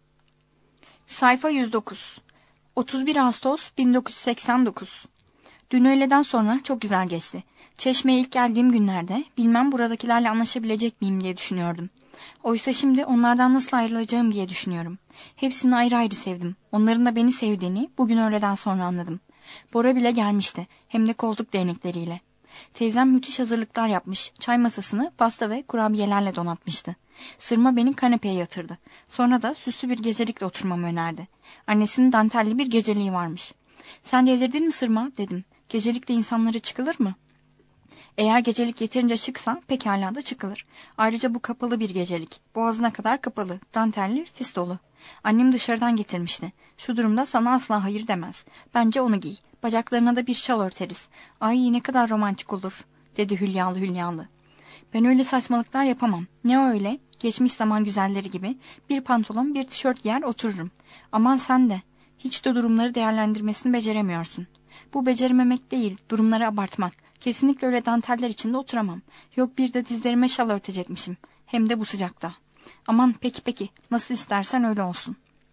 Sayfa 109 31 Ağustos 1989 Dün öğleden sonra çok güzel geçti. Çeşme'ye ilk geldiğim günlerde bilmem buradakilerle anlaşabilecek miyim diye düşünüyordum. Oysa şimdi onlardan nasıl ayrılacağım diye düşünüyorum. Hepsini ayrı ayrı sevdim. Onların da beni sevdiğini bugün öğleden sonra anladım. Bora bile gelmişti. Hem de koltuk değnekleriyle. Teyzem müthiş hazırlıklar yapmış. Çay masasını pasta ve kurabiyelerle donatmıştı. Sırma beni kanepeye yatırdı. Sonra da süslü bir gecelikle oturmamı önerdi. Annesinin dantelli bir geceliği varmış. Sen delirdin mi Sırma dedim. Gecelikle insanlara çıkılır mı? Eğer gecelik yeterince şıksa pekala da çıkılır. Ayrıca bu kapalı bir gecelik. Boğazına kadar kapalı, dantelli, fis dolu. Annem dışarıdan getirmişti. Şu durumda sana asla hayır demez. Bence onu giy. Bacaklarına da bir şal örteriz. Ay ne kadar romantik olur, dedi hülyalı hülyalı. Ben öyle saçmalıklar yapamam. Ne öyle? Geçmiş zaman güzelleri gibi bir pantolon, bir tişört giyer otururum. Aman sen de. Hiç de durumları değerlendirmesini beceremiyorsun. Bu becerememek değil, durumları abartmak. Kesinlikle öyle danteller içinde oturamam. Yok bir de dizlerime şal örtecekmişim. Hem de bu sıcakta. Aman peki, nasıl istersen öyle olsun.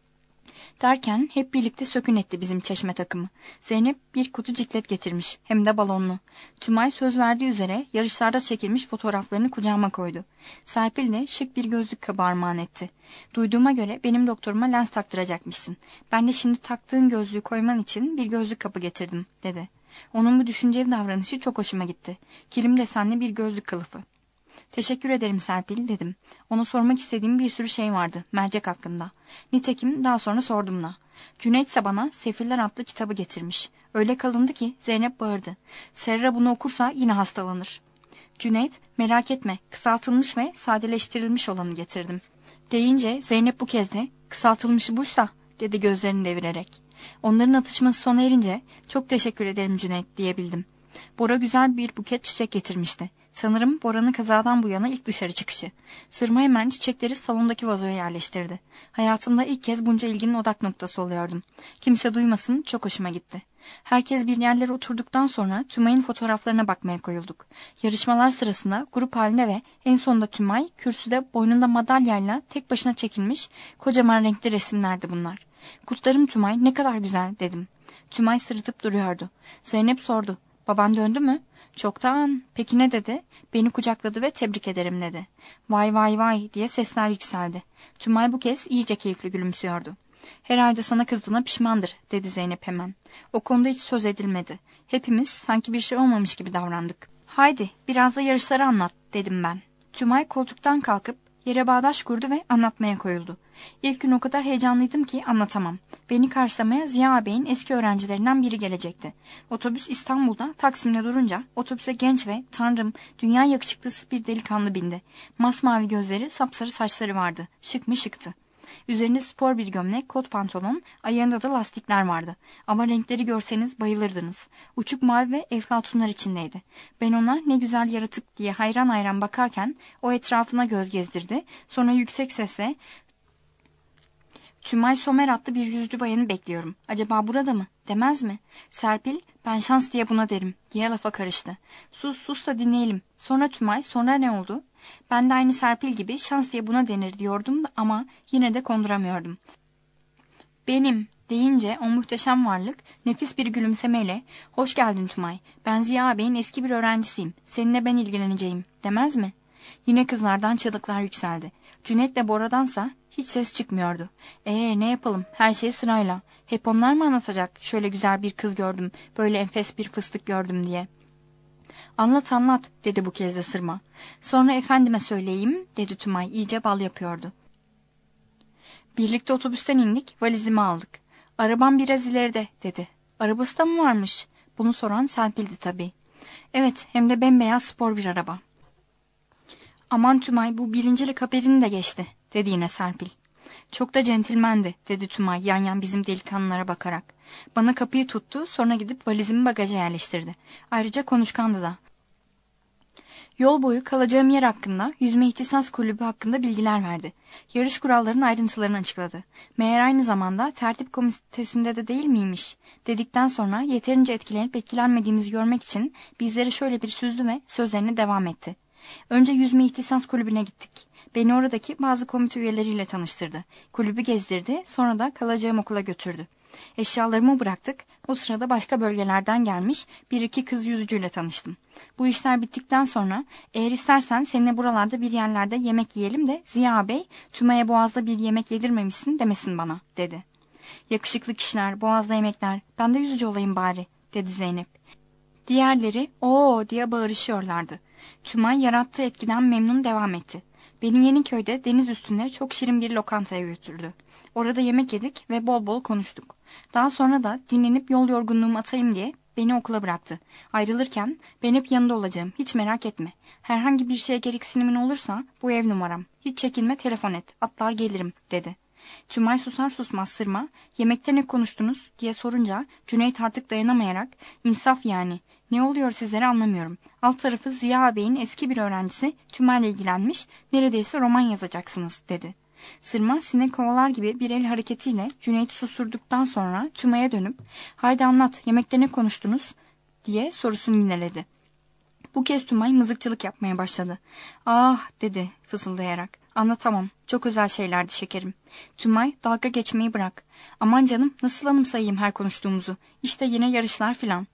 Derken hep birlikte sökün etti bizim Çeşme takımı. Zeynep bir kutu ciklet getirmiş, hem de balonlu. Tümay söz verdiği üzere yarışlarda çekilmiş fotoğraflarını kucağıma koydu. Serpil de şık bir gözlük kabı armağan etti. Duyduğuma göre benim doktoruma lens taktıracakmışsın. Ben de şimdi taktığın gözlüğü koyman için bir gözlük kabı getirdim, dedi. Onun bu düşünceli davranışı çok hoşuma gitti. Kilim desenli bir gözlük kılıfı. Teşekkür ederim Serpil dedim. Ona sormak istediğim bir sürü şey vardı mercek hakkında. Nitekim daha sonra sordum da. Cüneyt ise bana Sefiller adlı kitabı getirmiş. Öyle kalındı ki Zeynep bağırdı. Serra bunu okursa yine hastalanır. Cüneyt merak etme kısaltılmış ve sadeleştirilmiş olanı getirdim. Deyince Zeynep bu kez de kısaltılmışı buysa dedi gözlerini devirerek. Onların atışması sona erince çok teşekkür ederim Cüneyt diyebildim. Bora güzel bir buket çiçek getirmişti. Sanırım Bora'nın kazadan bu yana ilk dışarı çıkışı. Sırma hemen çiçekleri salondaki vazoya yerleştirdi. Hayatımda ilk kez bunca ilginin odak noktası oluyordum. Kimse duymasın, çok hoşuma gitti. Herkes bir yerlere oturduktan sonra Tümay'ın fotoğraflarına bakmaya koyulduk. Yarışmalar sırasında grup halinde ve en sonunda Tümay kürsüde boynunda madalyayla tek başına çekilmiş kocaman renkli resimlerdi bunlar. Kutlarım Tümay, ne kadar güzel dedim. Tümay sırıtıp duruyordu. Zeynep sordu. Baban döndü mü? Çoktan. Peki ne dedi? Beni kucakladı ve tebrik ederim dedi. Vay vay vay diye sesler yükseldi. Tümay bu kez iyice keyifli gülümsüyordu. Herhalde sana kızdığına pişmandır dedi Zeynep hemen. O konuda hiç söz edilmedi. Hepimiz sanki bir şey olmamış gibi davrandık. Haydi biraz da yarışları anlat dedim ben. Tümay koltuktan kalkıp Yere bağdaş kurdu ve anlatmaya koyuldu. İlk gün o kadar heyecanlıydım ki anlatamam. Beni karşılamaya Ziya ağabeyin eski öğrencilerinden biri gelecekti. Otobüs İstanbul'da Taksim'de durunca otobüse genç ve tanrım dünya yakışıklısı bir delikanlı bindi. Masmavi gözleri, sapsarı saçları vardı. Şık mı şıktı. Üzerinde spor bir gömlek, kot pantolon, ayağında da lastikler vardı. Ama renkleri görseniz bayılırdınız. Uçuk mavi ve eflatunlar içindeydi. Ben ona ne güzel yaratık diye hayran hayran bakarken o etrafına göz gezdirdi. Sonra yüksek sesle "Tümay Somer adlı bir yüzücü bayanı bekliyorum. Acaba burada mı?" demez mi? Serpil, "Ben şans diye buna derim," diye lafa karıştı. "Sus sus da dinleyelim. Sonra Tümay, sonra ne oldu?" Ben de aynı Serpil gibi şans diye buna denir diyordum da ama yine de konduramıyordum. "Benim," deyince o muhteşem varlık nefis bir gülümsemeyle "Hoş geldin Tümay. Ben Ziya ağabeyin eski bir öğrencisiyim. Seninle ben ilgileneceğim," demez mi? Yine kızlardan çığlıklar yükseldi. Cüneyt'le Bora'dansa hiç ses çıkmıyordu. Ne yapalım, her şey sırayla. Hep onlar mı anlatacak? Şöyle güzel bir kız gördüm, böyle enfes bir fıstık gördüm diye. "Anlat anlat," dedi bu kez de Sırma. "Sonra efendime söyleyeyim," dedi Tümay, iyice bal yapıyordu. Birlikte otobüsten indik, valizimi aldık. "Arabam biraz ileride," dedi. "Arabası da mı varmış?" Bunu soran Serpil'di tabii. "Evet, hem de bembeyaz spor bir araba." "Aman Tümay, bu birincilik haberini de geçti," dedi yine Serpil. "Çok da centilmendi," dedi Tümay yan yan bizim delikanlılara bakarak. Bana kapıyı tuttu, sonra gidip valizimi bagaja yerleştirdi. Ayrıca konuşkandı da. Yol boyu kalacağım yer hakkında, yüzme ihtisas kulübü hakkında bilgiler verdi. Yarış kurallarının ayrıntılarını açıkladı. Meğer aynı zamanda tertip komitesinde de değil miymiş? Dedikten sonra yeterince etkilenip etkilenmediğimizi görmek için bizleri şöyle bir süzdü ve sözlerine devam etti. "Önce yüzme ihtisas kulübüne gittik. Beni oradaki bazı komite üyeleriyle tanıştırdı. Kulübü gezdirdi, sonra da kalacağım okula götürdü. Eşyalarımı bıraktık. O sırada başka bölgelerden gelmiş bir iki kız yüzücüyle tanıştım. Bu işler bittikten sonra eğer istersen seninle buralarda bir yerlerde yemek yiyelim de Ziya ağabey Tümay'a Boğaz'da bir yemek yedirmemişsin demesin bana," dedi. "Yakışıklı kişiler, Boğaz'da yemekler, ben de yüzücü olayım bari," dedi Zeynep. Diğerleri "Oo" diye bağırışıyorlardı. Tümay yarattığı etkiden memnun devam etti. Beni Yeniköy'de deniz üstünde çok şirin bir lokantaya götürdü. Orada yemek yedik ve bol bol konuştuk. Daha sonra da dinlenip yol yorgunluğumu atayım diye beni okula bıraktı. Ayrılırken "Ben hep yanında olacağım, hiç merak etme. Herhangi bir şeye gereksinimin olursa bu ev numaram. Hiç çekinme, telefon et, atlar gelirim," dedi. Tümay susar susmaz Sırma, "Yemekte ne konuştunuz?" diye sorunca Cüneyt artık dayanamayarak "İnsaf yani. Ne oluyor sizlere anlamıyorum. Alt tarafı Ziya ağabeyin eski bir öğrencisi Tümay'la ilgilenmiş, neredeyse roman yazacaksınız," dedi. Sırma sinek kovalar gibi bir el hareketiyle Cüneyt'i susturduktan sonra Tümay'a dönüp "Haydi anlat, yemekte ne konuştunuz?" diye sorusunu yineledi. Bu kez Tümay mızıkçılık yapmaya başladı. "Ah," dedi fısıldayarak. "Anlatamam. Çok özel şeylerdi şekerim." Tümay dalga geçmeyi bırak. "Aman canım, nasıl anımsayayım her konuştuğumuzu. İşte yine yarışlar filan."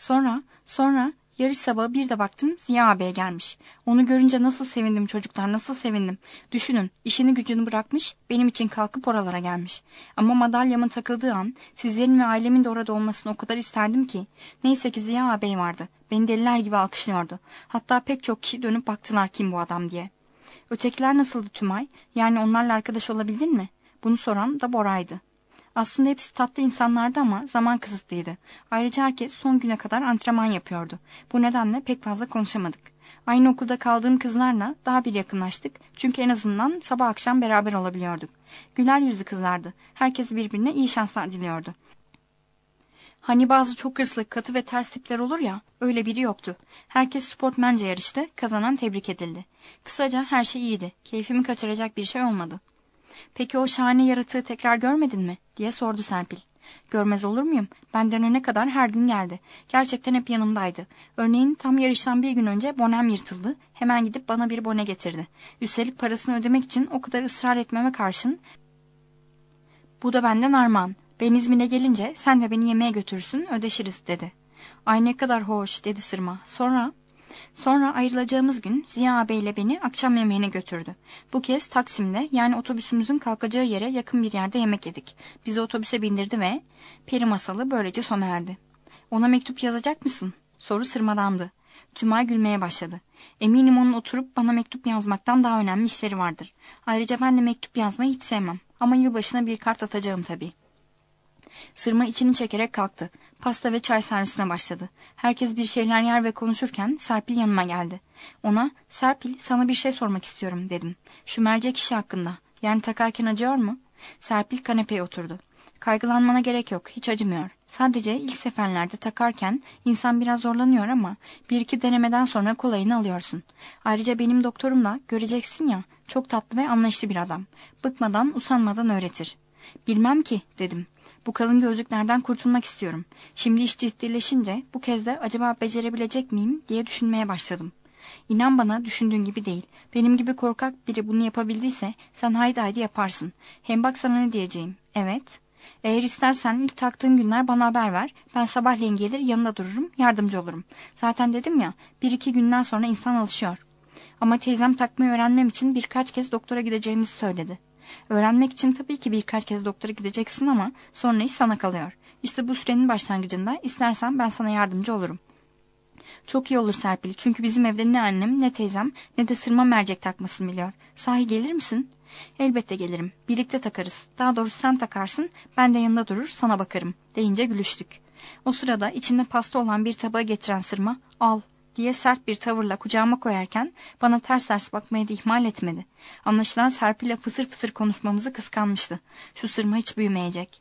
Sonra yarış sabahı bir de baktım Ziya ağabey gelmiş. Onu görünce nasıl sevindim çocuklar, nasıl sevindim. Düşünün, işini gücünü bırakmış, benim için kalkıp oralara gelmiş. Ama madalyamın takıldığı an sizlerin ve ailemin de orada olmasını o kadar isterdim ki. Neyse ki Ziya ağabey vardı. Beni deliler gibi alkışlıyordu. Hatta pek çok kişi dönüp baktılar kim bu adam diye. "Ötekiler nasıldı Tümay? Yani onlarla arkadaş olabildin mi?" Bunu soran da Bora'ydı. Aslında hepsi tatlı insanlardı ama zaman kısıtlıydı. Ayrıca herkes son güne kadar antrenman yapıyordu. Bu nedenle pek fazla konuşamadık. Aynı okulda kaldığım kızlarla daha bir yakınlaştık. Çünkü en azından sabah akşam beraber olabiliyorduk. Güler yüzlü kızlardı. Herkes birbirine iyi şanslar diliyordu. Hani bazı çok hırslı, katı ve ters tipler olur ya, öyle biri yoktu. Herkes sportmence yarıştı, kazanan tebrik edildi. Kısaca her şey iyiydi. Keyfimi kaçıracak bir şey olmadı. "Peki o şahane yaratığı tekrar görmedin mi?" diye sordu Serpil. "Görmez olur muyum? Benden öne kadar her gün geldi. Gerçekten hep yanımdaydı. Örneğin tam yarıştan bir gün önce bonem yırtıldı. Hemen gidip bana bir bone getirdi. Üstelik parasını ödemek için o kadar ısrar etmeme karşın, 'Bu da benden armağan. Ben İzmir'e gelince sen de beni yemeğe götürürsün, ödeşiriz,' dedi." "Ay ne kadar hoş," dedi Sırma. Sonra ayrılacağımız gün Ziya ağabeyle beni akşam yemeğine götürdü. Bu kez Taksim'de, yani otobüsümüzün kalkacağı yere yakın bir yerde yemek yedik. Bizi otobüse bindirdi ve peri masalı böylece sona erdi. "Ona mektup yazacak mısın?" Soru Sırmadandı. Cumay gülmeye başladı. Eminim onun oturup bana mektup yazmaktan daha önemli işleri vardır. Ayrıca ben de mektup yazmayı hiç sevmem. Ama yılbaşına bir kart atacağım tabii. Sırma içini çekerek kalktı. Pasta ve çay servisine başladı. Herkes bir şeyler yer ve konuşurken Serpil yanıma geldi. Ona, "Serpil, sana bir şey sormak istiyorum," dedim. "Şu mercek işi hakkında. Yani takarken acıyor mu?" Serpil kanepeye oturdu. "Kaygılanmana gerek yok, hiç acımıyor. Sadece ilk seferlerde takarken insan biraz zorlanıyor ama bir iki denemeden sonra kolayını alıyorsun. Ayrıca benim doktorum da, göreceksin ya, çok tatlı ve anlayışlı bir adam. Bıkmadan, usanmadan öğretir." "Bilmem ki," dedim. "Bu kalın gözlüklerden kurtulmak istiyorum. Şimdi iş ciddileşince bu kez de acaba becerebilecek miyim diye düşünmeye başladım. İnan bana, düşündüğün gibi değil. Benim gibi korkak biri bunu yapabildiyse sen haydi haydi yaparsın. Hem bak sana ne diyeceğim." "Evet." "Eğer istersen ilk taktığın günler bana haber ver. Ben sabahleyin gelir yanında dururum, yardımcı olurum. Zaten dedim ya, bir iki günden sonra insan alışıyor." "Ama teyzem takmayı öğrenmem için birkaç kez doktora gideceğimizi söyledi." "Öğrenmek için tabii ki birkaç kez doktora gideceksin ama sonra iş sana kalıyor. İşte bu sürenin başlangıcında istersen ben sana yardımcı olurum." "Çok iyi olur Serpil, çünkü bizim evde ne annem, ne teyzem, ne de sırma mercek takmasını biliyor. Sahi gelir misin?" "Elbette gelirim. Birlikte takarız. Daha doğrusu sen takarsın, ben de yanında durur sana bakarım," deyince gülüştük. O sırada içinde pasta olan bir tabağı getiren Sırma, "Al," diye sert bir tavırla kucağıma koyarken bana ters ters bakmayı da ihmal etmedi. Anlaşılan Serpil'le fısır fısır konuşmamızı kıskanmıştı. Şu Sırma hiç büyümeyecek.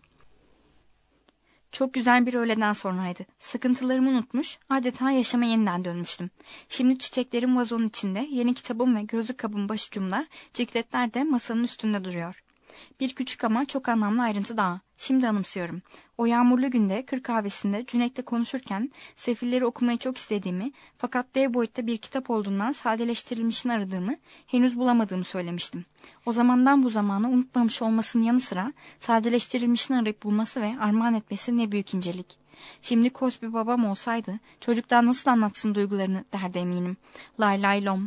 Çok güzel bir öğleden sonraydı. Sıkıntılarımı unutmuş, adeta yaşama yeniden dönmüştüm. Şimdi çiçeklerim vazonun içinde, yeni kitabım ve gözlük kabım başucumda, cikletler de masanın üstünde duruyor. Bir küçük ama çok anlamlı ayrıntı daha. Şimdi anımsıyorum. O yağmurlu günde kır kahvesinde Cüneyt'le konuşurken sefilleri okumayı çok istediğimi, fakat dev boyutta bir kitap olduğundan sadeleştirilmişini aradığımı, henüz bulamadığımı söylemiştim. O zamandan bu zamana unutmamış olmasının yanı sıra sadeleştirilmişini arayıp bulması ve armağan etmesi ne büyük incelik. Şimdi koç bir babam olsaydı çocuktan nasıl anlatsın duygularını derdi eminim. Lay lay lom.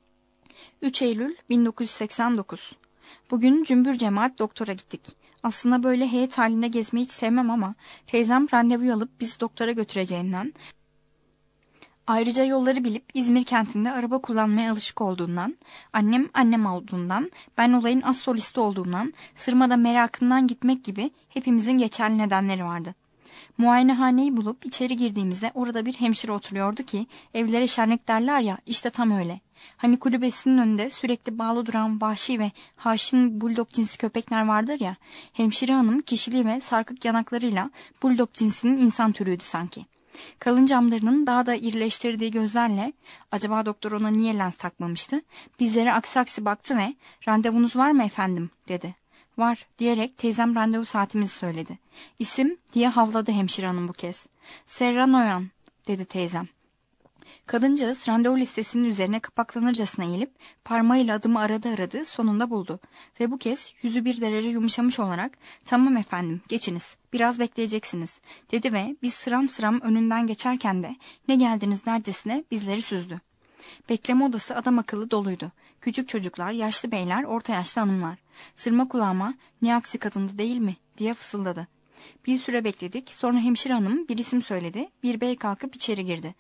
3 Eylül 1989. Bugün cümbür cemaat doktora gittik. Aslında böyle heyet halinde gezmeyi hiç sevmem ama teyzem randevu alıp bizi doktora götüreceğinden, ayrıca yolları bilip İzmir kentinde araba kullanmaya alışık olduğundan, annem olduğundan, ben olayın az solisti olduğumdan, Sırma'da merakından gitmek gibi hepimizin geçerli nedenleri vardı. Muayenehaneyi bulup içeri girdiğimizde orada bir hemşire oturuyordu ki evlere şenlik derler ya, işte tam öyle. Hani kulübesinin önünde sürekli bağlı duran vahşi ve haşin buldog cinsi köpekler vardır ya, hemşire hanım kişiliği ve sarkık yanaklarıyla buldog cinsinin insan türüydü sanki. Kalın camlarının daha da irileştirdiği gözlerle, acaba doktor ona niye lens takmamıştı, bizlere aksi aksi baktı ve "Randevunuz var mı efendim?" dedi. "Var," diyerek teyzem randevu saatimizi söyledi. "İsim?" diye havladı hemşire hanım bu kez. "Serra Noyan," dedi teyzem. Kadıncağız randevu listesinin üzerine kapaklanırcasına eğilip parmağıyla adımı aradı sonunda buldu. Ve bu kez yüzü bir derece yumuşamış olarak "Tamam efendim, geçiniz, biraz bekleyeceksiniz," dedi ve biz sıram sıram önünden geçerken de ne geldiniz dercesine bizleri süzdü. Bekleme odası adam akıllı doluydu. Küçük çocuklar, yaşlı beyler, orta yaşlı hanımlar. Sırma kulağıma "Ne aksi kadındı değil mi?" diye fısıldadı. Bir süre bekledik, sonra hemşire hanım bir isim söyledi, bir bey kalkıp içeri girdi.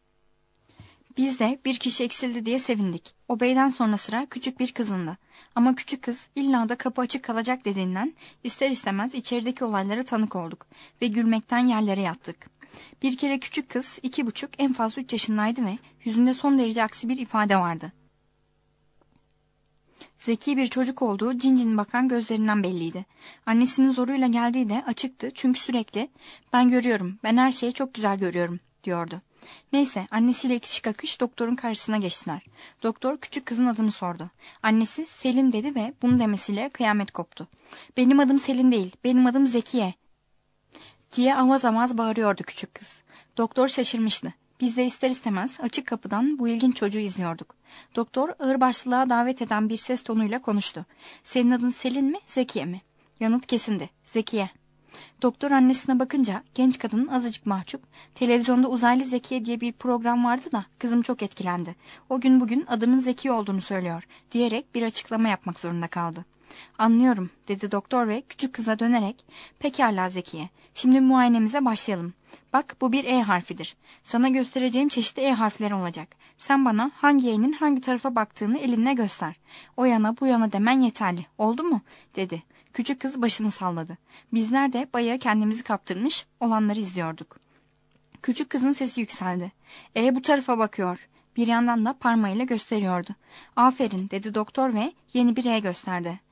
Biz de bir kişi eksildi diye sevindik. O beyden sonra sıra küçük bir kızındı. Ama küçük kız illa da kapı açık kalacak dediğinden ister istemez içerideki olaylara tanık olduk ve gülmekten yerlere yattık. Bir kere küçük kız 2,5 en fazla 3 yaşındaydı ve yüzünde son derece aksi bir ifade vardı. Zeki bir çocuk olduğu cin bakan gözlerinden belliydi. Annesinin zoruyla geldiği de açıktı çünkü sürekli "Ben görüyorum, ben her şeyi çok güzel görüyorum," diyordu. Neyse, annesiyle itiş kakış doktorun karşısına geçtiler. Doktor küçük kızın adını sordu. Annesi Selin dedi ve bunu demesiyle kıyamet koptu. "Benim adım Selin değil, benim adım Zekiye," diye avaz avaz bağırıyordu küçük kız. Doktor şaşırmıştı. Biz de ister istemez açık kapıdan bu ilginç çocuğu izliyorduk. Doktor ağırbaşlılığa davet eden bir ses tonuyla konuştu. "Senin adın Selin mi, Zekiye mi?" Yanıt kesindi. "Zekiye." Doktor annesine bakınca genç kadın azıcık mahcup, "Televizyonda Uzaylı Zekiye diye bir program vardı da kızım çok etkilendi. O gün bugün adının Zeki olduğunu söylüyor," diyerek bir açıklama yapmak zorunda kaldı. Anlıyorum, dedi doktor ve küçük kıza dönerek, pekala Zekiye, şimdi muayenemize başlayalım. Bak, bu bir E harfidir. Sana göstereceğim çeşitli E harfleri olacak. Sen bana hangi E'nin hangi tarafa baktığını elinle göster. O yana bu yana demen yeterli. Oldu mu? Dedi. Küçük kız başını salladı. Bizler de bayağı kendimizi kaptırmış olanları izliyorduk. Küçük kızın sesi yükseldi. Bu tarafa bakıyor. Bir yandan da parmağıyla gösteriyordu. Aferin, dedi doktor ve yeni bir gösterdi.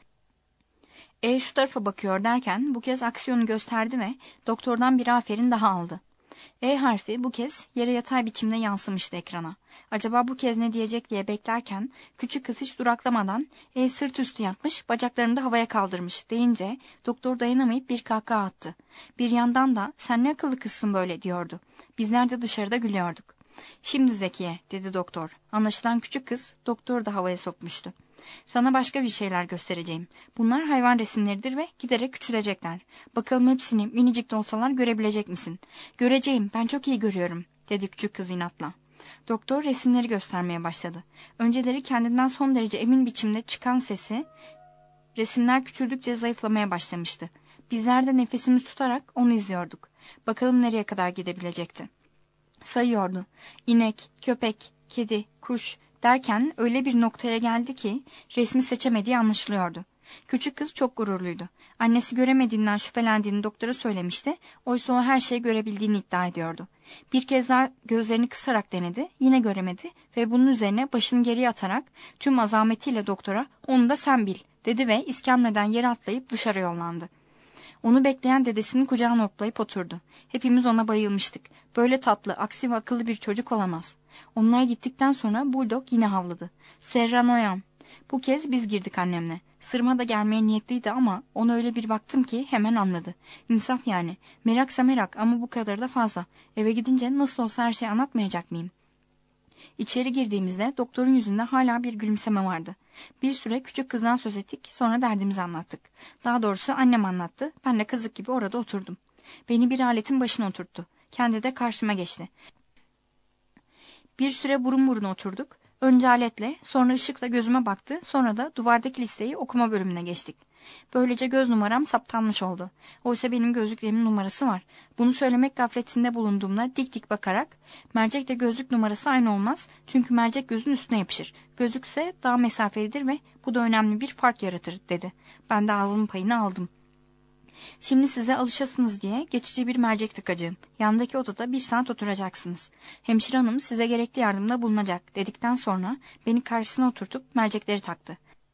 Şu tarafa bakıyor derken bu kez aksiyonu gösterdi ve doktordan bir aferin daha aldı. Harfi bu kez yere yatay biçimde yansımıştı ekrana. Acaba bu kez ne diyecek diye beklerken küçük kız hiç duraklamadan sırt üstü yatmış, bacaklarını da havaya kaldırmış deyince doktor dayanamayıp bir kahkaha attı. Bir yandan da sen ne akıllı kızsın böyle diyordu. Bizler de dışarıda gülüyorduk. Şimdi Zekiye, dedi doktor. Anlaşılan küçük kız doktoru da havaya sokmuştu. Sana başka bir şeyler göstereceğim. Bunlar hayvan resimleridir ve giderek küçülecekler. Bakalım hepsini minicik de olsalar görebilecek misin? Göreceğim, ben çok iyi görüyorum, dedi küçük kız inatla. Doktor resimleri göstermeye başladı. Önceleri kendinden son derece emin biçimde çıkan sesi, resimler küçüldükçe zayıflamaya başlamıştı. Bizler de nefesimizi tutarak onu izliyorduk. Bakalım nereye kadar gidebilecekti. Sayıyordu. İnek, köpek, kedi, kuş derken öyle bir noktaya geldi ki resmi seçemediği anlaşılıyordu. Küçük kız çok gururluydu. Annesi göremediğinden şüphelendiğini doktora söylemişti. Oysa o her şeyi görebildiğini iddia ediyordu. Bir kez daha gözlerini kısarak denedi. Yine göremedi ve bunun üzerine başını geriye atarak tüm azametiyle doktora onu da sen bil dedi ve iskemleden yere atlayıp dışarı yollandı. Onu bekleyen dedesinin kucağına hoplayıp oturdu. Hepimiz ona bayılmıştık. Böyle tatlı, aksi ve akıllı bir çocuk olamaz. Onlar gittikten sonra Bulldog yine havladı. Serranoyan. Bu kez biz girdik annemle. Sırma da gelmeye niyetliydi ama ona öyle bir baktım ki hemen anladı. İnsaf yani. Meraksa merak ama bu kadar da fazla. Eve gidince nasıl olsa her şeyi anlatmayacak mıyım? İçeri girdiğimizde doktorun yüzünde hala bir gülümseme vardı. Bir süre küçük kızdan söz ettik, sonra derdimizi anlattık. Daha doğrusu annem anlattı, ben de kazık gibi orada oturdum. Beni bir aletin başına oturttu. Kendi de karşıma geçti. Bir süre burun buruna oturduk. Önce aletle, sonra ışıkla gözüme baktı, sonra da duvardaki listeyi okuma bölümüne geçtik. Böylece göz numaram saptanmış oldu. Oysa benim gözlüklerimin numarası var. Bunu söylemek gafletinde bulunduğumda dik dik bakarak, mercekle gözlük numarası aynı olmaz çünkü mercek gözün üstüne yapışır. Gözlükse daha mesafelidir ve bu da önemli bir fark yaratır, dedi. Ben de ağzımın payını aldım. Şimdi size alışasınız diye geçici bir mercek takacağım. Yandaki odada 1 saat oturacaksınız. Hemşire hanım size gerekli yardımda bulunacak dedikten sonra beni karşısına oturtup mercekleri taktı.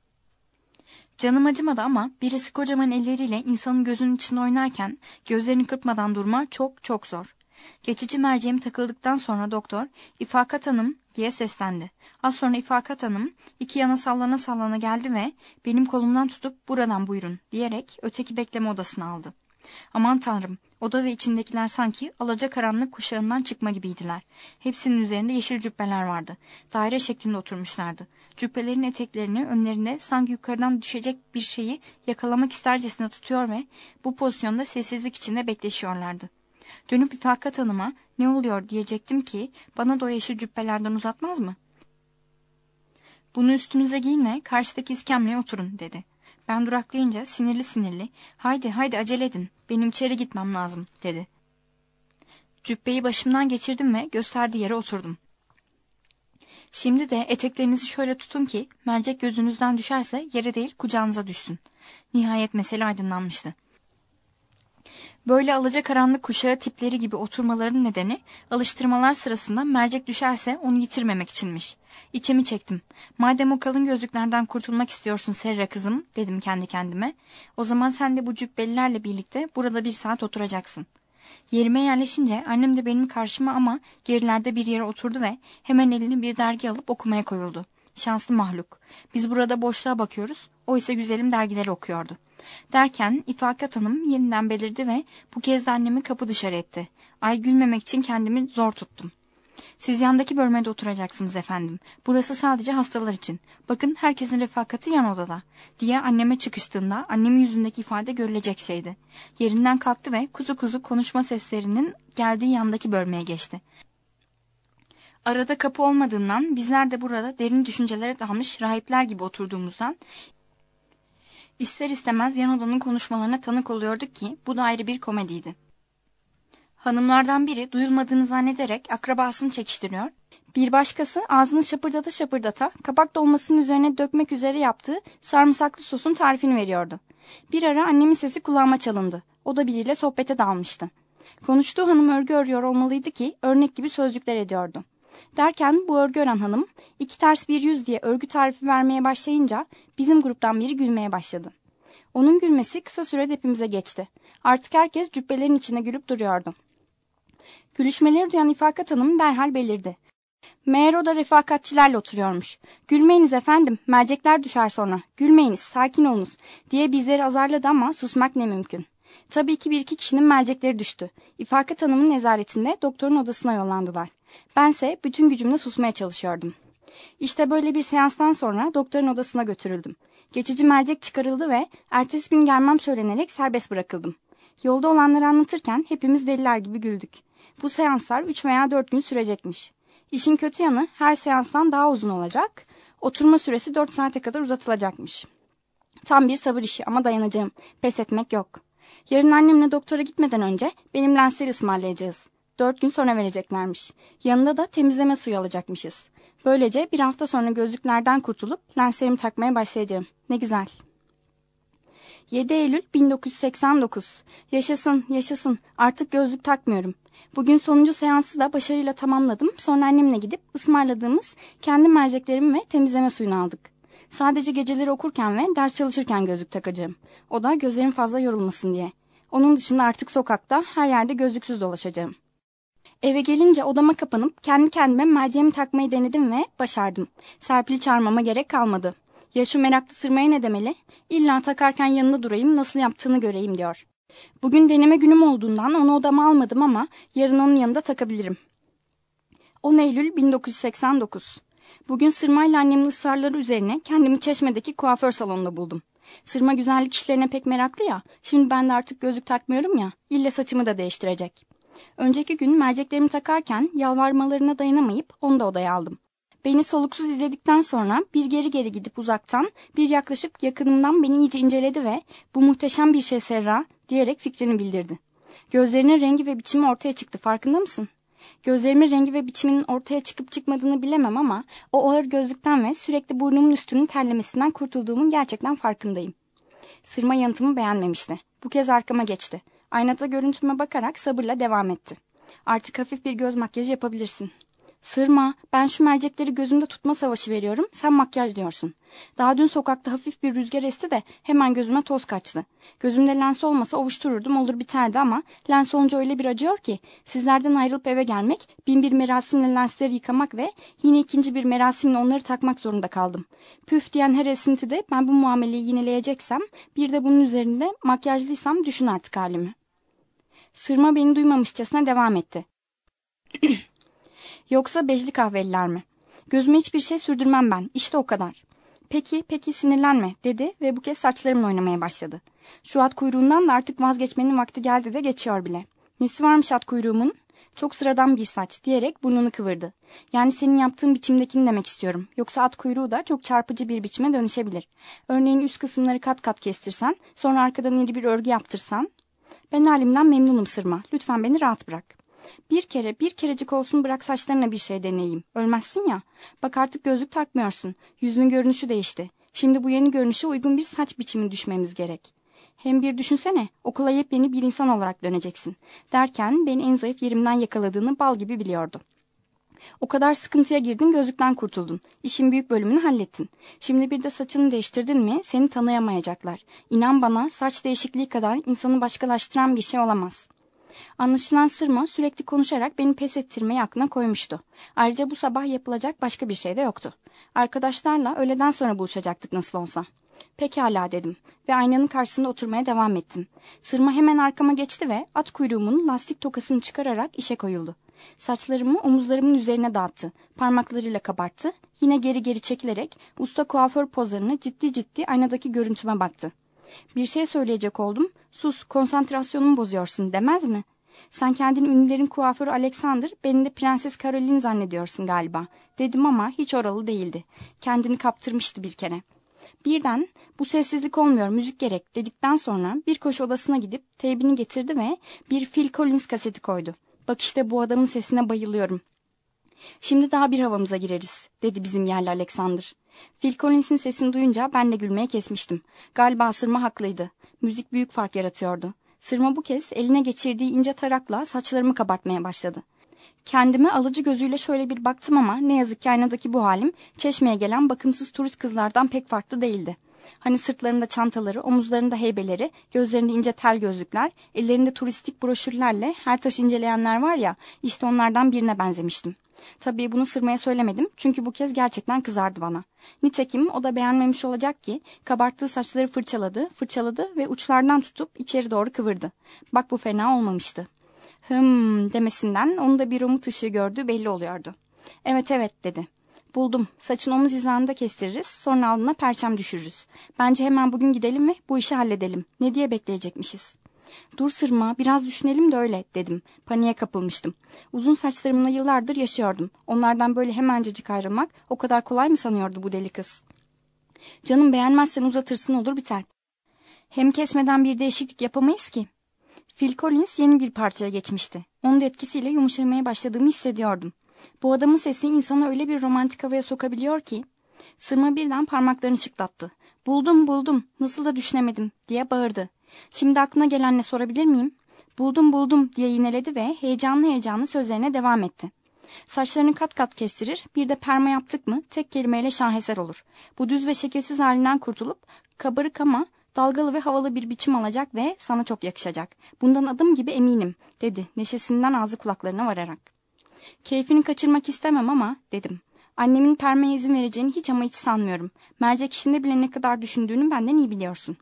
Canım acımadı ama birisi kocaman elleriyle insanın gözünün içinde oynarken gözlerini kırpmadan durma çok çok zor. Geçici merceğim takıldıktan sonra doktor "İfakat Hanım" diye seslendi. Az sonra İfakat Hanım 2 yana sallana sallana geldi ve benim kolumdan tutup "Buradan buyurun" diyerek öteki bekleme odasına aldı. Aman tanrım, oda ve içindekiler sanki alacakaranlık kuşağından çıkma gibiydiler. Hepsinin üzerinde yeşil cübbeler vardı. Daire şeklinde oturmuşlardı. Cübbelerin eteklerini önlerinde sanki yukarıdan düşecek bir şeyi yakalamak istercesine tutuyor ve bu pozisyonda sessizlik içinde bekleşiyorlardı. Dönüp İfakat Hanım'a "Ne oluyor?" diyecektim ki bana da o yeşil cübbelerden uzatmaz mı? "Bunu üstünüze giyin ve karşıdaki iskemleye oturun" dedi. Ben duraklayınca sinirli sinirli "Haydi haydi acele edin, benim içeri gitmem lazım" dedi. Cübbeyi başımdan geçirdim ve gösterdiği yere oturdum. "Şimdi de eteklerinizi şöyle tutun ki mercek gözünüzden düşerse yere değil kucağınıza düşsün." Nihayet mesele aydınlanmıştı. Böyle alacakaranlık kuşağı tipleri gibi oturmaların nedeni alıştırmalar sırasında mercek düşerse onu yitirmemek içinmiş. İçimi çektim. "Madem o kalın gözlüklerden kurtulmak istiyorsun Serra kızım" dedim kendi kendime. "O zaman sen de bu cübbelilerle birlikte burada 1 saat oturacaksın." Yerime yerleşince annem de benim karşıma ama gerilerde bir yere oturdu ve hemen eline bir dergi alıp okumaya koyuldu. Şanslı mahluk. Biz burada boşluğa bakıyoruz. O ise güzelim dergileri okuyordu. Derken İfakat Hanım yeniden belirdi ve bu kez de annemi kapı dışarı etti. Ay, gülmemek için kendimi zor tuttum. "Siz yandaki bölmede oturacaksınız efendim. Burası sadece hastalar için. Bakın herkesin refakati yan odada" diye anneme çıkıştığında annemin yüzündeki ifade görülecek şeydi. Yerinden kalktı ve kuzu kuzu konuşma seslerinin geldiği yandaki bölmeye geçti. Arada kapı olmadığından bizler de burada derin düşüncelere dalmış rahipler gibi oturduğumuzdan İster istemez yan odanın konuşmalarına tanık oluyorduk ki bu da ayrı bir komediydi. Hanımlardan biri duyulmadığını zannederek akrabasını çekiştiriyor, bir başkası ağzını şapırdata şapırdata kabak dolmasının üzerine dökmek üzere yaptığı sarımsaklı sosun tarifini veriyordu. Bir ara annemin sesi kulağıma çalındı. O da biriyle sohbete dalmıştı. Konuştuğu hanım örgü örüyor olmalıydı ki örnek gibi sözcükler ediyordu. Derken bu örgü ören hanım 2 ters 1 yüz diye örgü tarifi vermeye başlayınca bizim gruptan biri gülmeye başladı. Onun gülmesi kısa sürede hepimize geçti. Artık herkes cübbelerin içine gülüp duruyordu. Gülüşmeleri duyan İfakat Hanım derhal belirdi. Meğer o da refakatçilerle oturuyormuş. Gülmeyiniz efendim, mercekler düşer sonra. Gülmeyiniz, sakin olunuz diye bizleri azarladı ama susmak ne mümkün. Tabii ki 1-2 kişinin mercekleri düştü. İfakat Hanım'ın nezaretinde doktorun odasına yollandılar. Bense bütün gücümle susmaya çalışıyordum. İşte böyle bir seanstan sonra doktorun odasına götürüldüm. Geçici mercek çıkarıldı ve ertesi gün gelmem söylenerek serbest bırakıldım. Yolda olanları anlatırken hepimiz deliler gibi güldük. Bu seanslar 3 veya 4 gün sürecekmiş. İşin kötü yanı her seanstan daha uzun olacak, oturma süresi 4 saate kadar uzatılacakmış. Tam bir sabır işi ama dayanacağım, pes etmek yok. Yarın annemle doktora gitmeden önce benim lensleri ısmarlayacağız. 4 gün sonra vereceklermiş. Yanında da temizleme suyu alacakmışız. Böylece bir hafta sonra gözlüklerden kurtulup lenslerimi takmaya başlayacağım. Ne güzel. 7 Eylül 1989. Yaşasın, yaşasın. Artık gözlük takmıyorum. Bugün sonuncu seansı da başarıyla tamamladım. Sonra annemle gidip ısmarladığımız kendi merceklerimi ve temizleme suyunu aldık. Sadece geceleri okurken ve ders çalışırken gözlük takacağım. O da gözlerim fazla yorulmasın diye. Onun dışında artık sokakta her yerde gözlüksüz dolaşacağım. Eve gelince odama kapanıp kendi kendime merceğimi takmayı denedim ve başardım. Serpil'i çağırmama gerek kalmadı. Ya şu meraklı sırmaya ne demeli? İlla takarken yanında durayım, nasıl yaptığını göreyim diyor. Bugün deneme günüm olduğundan onu odama almadım ama yarın onun yanında takabilirim. 10 Eylül 1989. Bugün Sırma ile annemin ısrarları üzerine kendimi Çeşme'deki kuaför salonunda buldum. Sırma güzellik işlerine pek meraklı ya, şimdi ben de artık gözlük takmıyorum ya, ille saçımı da değiştirecek. Önceki gün merceklerimi takarken yalvarmalarına dayanamayıp onu da odaya aldım. Beni soluksuz izledikten sonra bir geri geri gidip uzaktan, bir yaklaşıp yakınımdan beni iyice inceledi ve "Bu muhteşem bir şey Serra" diyerek fikrini bildirdi. Gözlerinin rengi ve biçimi ortaya çıktı, farkında mısın? Gözlerimin rengi ve biçiminin ortaya çıkıp çıkmadığını bilemem ama o ağır gözlükten ve sürekli burnumun üstünün terlemesinden kurtulduğumun gerçekten farkındayım. Sırma yanıtımı beğenmemişti. Bu kez arkama geçti. Aynada görüntüme bakarak sabırla devam etti. "Artık hafif bir göz makyajı yapabilirsin." "Sırma, ben şu mercekleri gözümde tutma savaşı veriyorum, sen makyaj diyorsun. Daha dün sokakta hafif bir rüzgar esti de hemen gözüme toz kaçtı. Gözümde lens olmasa ovuştururdum, olur biterdi ama lens olunca öyle bir acıyor ki sizlerden ayrılıp eve gelmek, bin bir merasimle lensleri yıkamak ve yine ikinci bir merasimle onları takmak zorunda kaldım. Püf diyen her esintide ben bu muameleyi yineleyeceksem, bir de bunun üzerinde makyajlıysam düşün artık halimi." Sırma beni duymamışçasına devam etti. "Yoksa bejli kahveliler mi? Gözüme hiçbir şey sürdürmem ben. İşte o kadar." Peki sinirlenme" dedi ve bu kez saçlarımla oynamaya başladı. "Şu at kuyruğundan da artık vazgeçmenin vakti geldi de geçiyor bile. Nesi varmış at kuyruğumun? Çok sıradan bir saç" diyerek burnunu kıvırdı. "Yani senin yaptığın biçimdekini demek istiyorum. Yoksa at kuyruğu da çok çarpıcı bir biçime dönüşebilir. Örneğin üst kısımları kat kat kestirsen, sonra arkadan iri bir örgü yaptırsan." "Ben halimden memnunum Sırma. Lütfen beni rahat bırak. Bir kerecik olsun bırak saçlarına bir şey deneyeyim. Ölmezsin ya. Bak artık gözlük takmıyorsun. Yüzünün görünüşü değişti. Şimdi bu yeni görünüşe uygun bir saç biçimi düşmemiz gerek. Hem bir düşünsene, okula yepyeni bir insan olarak döneceksin." Derken beni en zayıf yerimden yakaladığını bal gibi biliyordu. "O kadar sıkıntıya girdin, gözlükten kurtuldun. İşin büyük bölümünü hallettin. Şimdi bir de saçını değiştirdin mi seni tanıyamayacaklar. İnan bana, saç değişikliği kadar insanı başkalaştıran bir şey olamaz." Anlaşılan Sırma sürekli konuşarak beni pes ettirmeyi aklına koymuştu. Ayrıca bu sabah yapılacak başka bir şey de yoktu. Arkadaşlarla öğleden sonra buluşacaktık nasıl olsa. "Pekala" dedim ve aynanın karşısında oturmaya devam ettim. Sırma hemen arkama geçti ve at kuyruğumun lastik tokasını çıkararak işe koyuldu. Saçlarımı omuzlarımın üzerine dağıttı. Parmaklarıyla kabarttı. Yine geri geri çekilerek usta kuaför pozlarını ciddi ciddi aynadaki görüntüme baktı. Bir şey söyleyecek oldum. "Sus, konsantrasyonumu bozuyorsun" demez mi? "Sen kendini ünlülerin kuaförü Alexander, beni de Prenses Caroline zannediyorsun galiba" dedim ama hiç oralı değildi. Kendini kaptırmıştı bir kere. Birden bu sessizlik olmuyor, müzik gerek dedikten sonra bir koşu odasına gidip teybini getirdi ve bir Phil Collins kaseti koydu. Bak işte bu adamın sesine bayılıyorum. Şimdi daha bir havamıza gireriz dedi bizim yerli Alexander. Phil Collins'in sesini duyunca ben de gülmeye kesmiştim. Galiba Sırma haklıydı. Müzik büyük fark yaratıyordu. Sırma bu kez eline geçirdiği ince tarakla saçlarımı kabartmaya başladı. Kendime alıcı gözüyle şöyle bir baktım ama ne yazık ki aynadaki bu halim Çeşme'ye gelen bakımsız turist kızlardan pek farklı değildi. Hani sırtlarında çantaları, omuzlarında heybeleri, gözlerinde ince tel gözlükler, ellerinde turistik broşürlerle her taş inceleyenler var ya, işte onlardan birine benzemiştim. Tabii bunu Sırma'ya söylemedim çünkü bu kez gerçekten kızardı bana. Nitekim o da beğenmemiş olacak ki kabarttığı saçları fırçaladı ve uçlardan tutup içeri doğru kıvırdı. Bak bu fena olmamıştı. Demesinden onun da bir umut ışığı gördüğü belli oluyordu. Evet dedi. Buldum. Saçını omuz hizasında kestiririz, sonra alnına perçem düşürürüz. Bence hemen bugün gidelim ve bu işi halledelim. Ne diye bekleyecekmişiz? Dur Sırma, biraz düşünelim de öyle dedim. Paniğe kapılmıştım. Uzun saçlarımla yıllardır yaşıyordum. Onlardan böyle hemencecik ayrılmak o kadar kolay mı sanıyordu bu deli kız? Canım beğenmezsen uzatırsın olur biter. Hem kesmeden bir değişiklik yapamayız ki. Phil Collins yeni bir parçaya geçmişti. Onun da etkisiyle yumuşamaya başladığımı hissediyordum. Bu adamın sesi insanı öyle bir romantik havaya sokabiliyor ki. Sırma birden parmaklarını şıklattı. Buldum, nasıl da düşünemedim diye bağırdı. Şimdi aklına gelen ne sorabilir miyim? Buldum diye yineledi ve heyecanlı sözlerine devam etti. Saçlarını kat kat kestirir, bir de perma yaptık mı tek kelimeyle şaheser olur. Bu düz ve şekilsiz halinden kurtulup kabarık ama dalgalı ve havalı bir biçim alacak ve sana çok yakışacak. Bundan adım gibi eminim dedi neşesinden ağzı kulaklarına vararak. Keyfini kaçırmak istemem ama dedim. Annemin permeye izin vereceğini hiç ama hiç sanmıyorum. Mercek işinde bile ne kadar düşündüğünü benden iyi biliyorsun.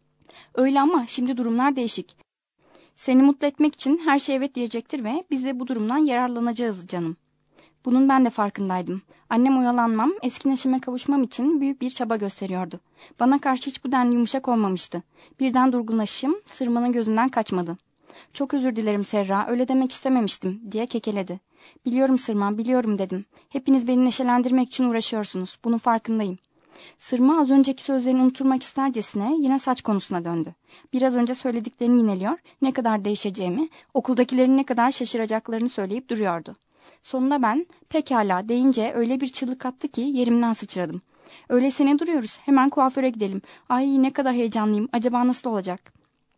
Öyle ama şimdi durumlar değişik. Seni mutlu etmek için her şey evet diyecektir ve biz de bu durumdan yararlanacağız canım. Bunun ben de farkındaydım. Annem oyalanmam, eski neşeme kavuşmam için büyük bir çaba gösteriyordu. Bana karşı hiç bu denli yumuşak olmamıştı. Birden durgunlaşım Sırma'nın gözünden kaçmadı. Çok özür dilerim Serra, öyle demek istememiştim diye kekeledi. Biliyorum Sırma, biliyorum dedim. Hepiniz beni neşelendirmek için uğraşıyorsunuz. Bunun farkındayım. Sırma az önceki sözlerini unutturmak istercesine yine saç konusuna döndü. Biraz önce söylediklerini yineliyor, ne kadar değişeceğimi, okuldakilerin ne kadar şaşıracaklarını söyleyip duruyordu. Sonunda ben pekala deyince öyle bir çığlık attı ki yerimden sıçradım. Öyleyse ne duruyoruz? Hemen kuaföre gidelim. Ay ne kadar heyecanlıyım. Acaba nasıl olacak?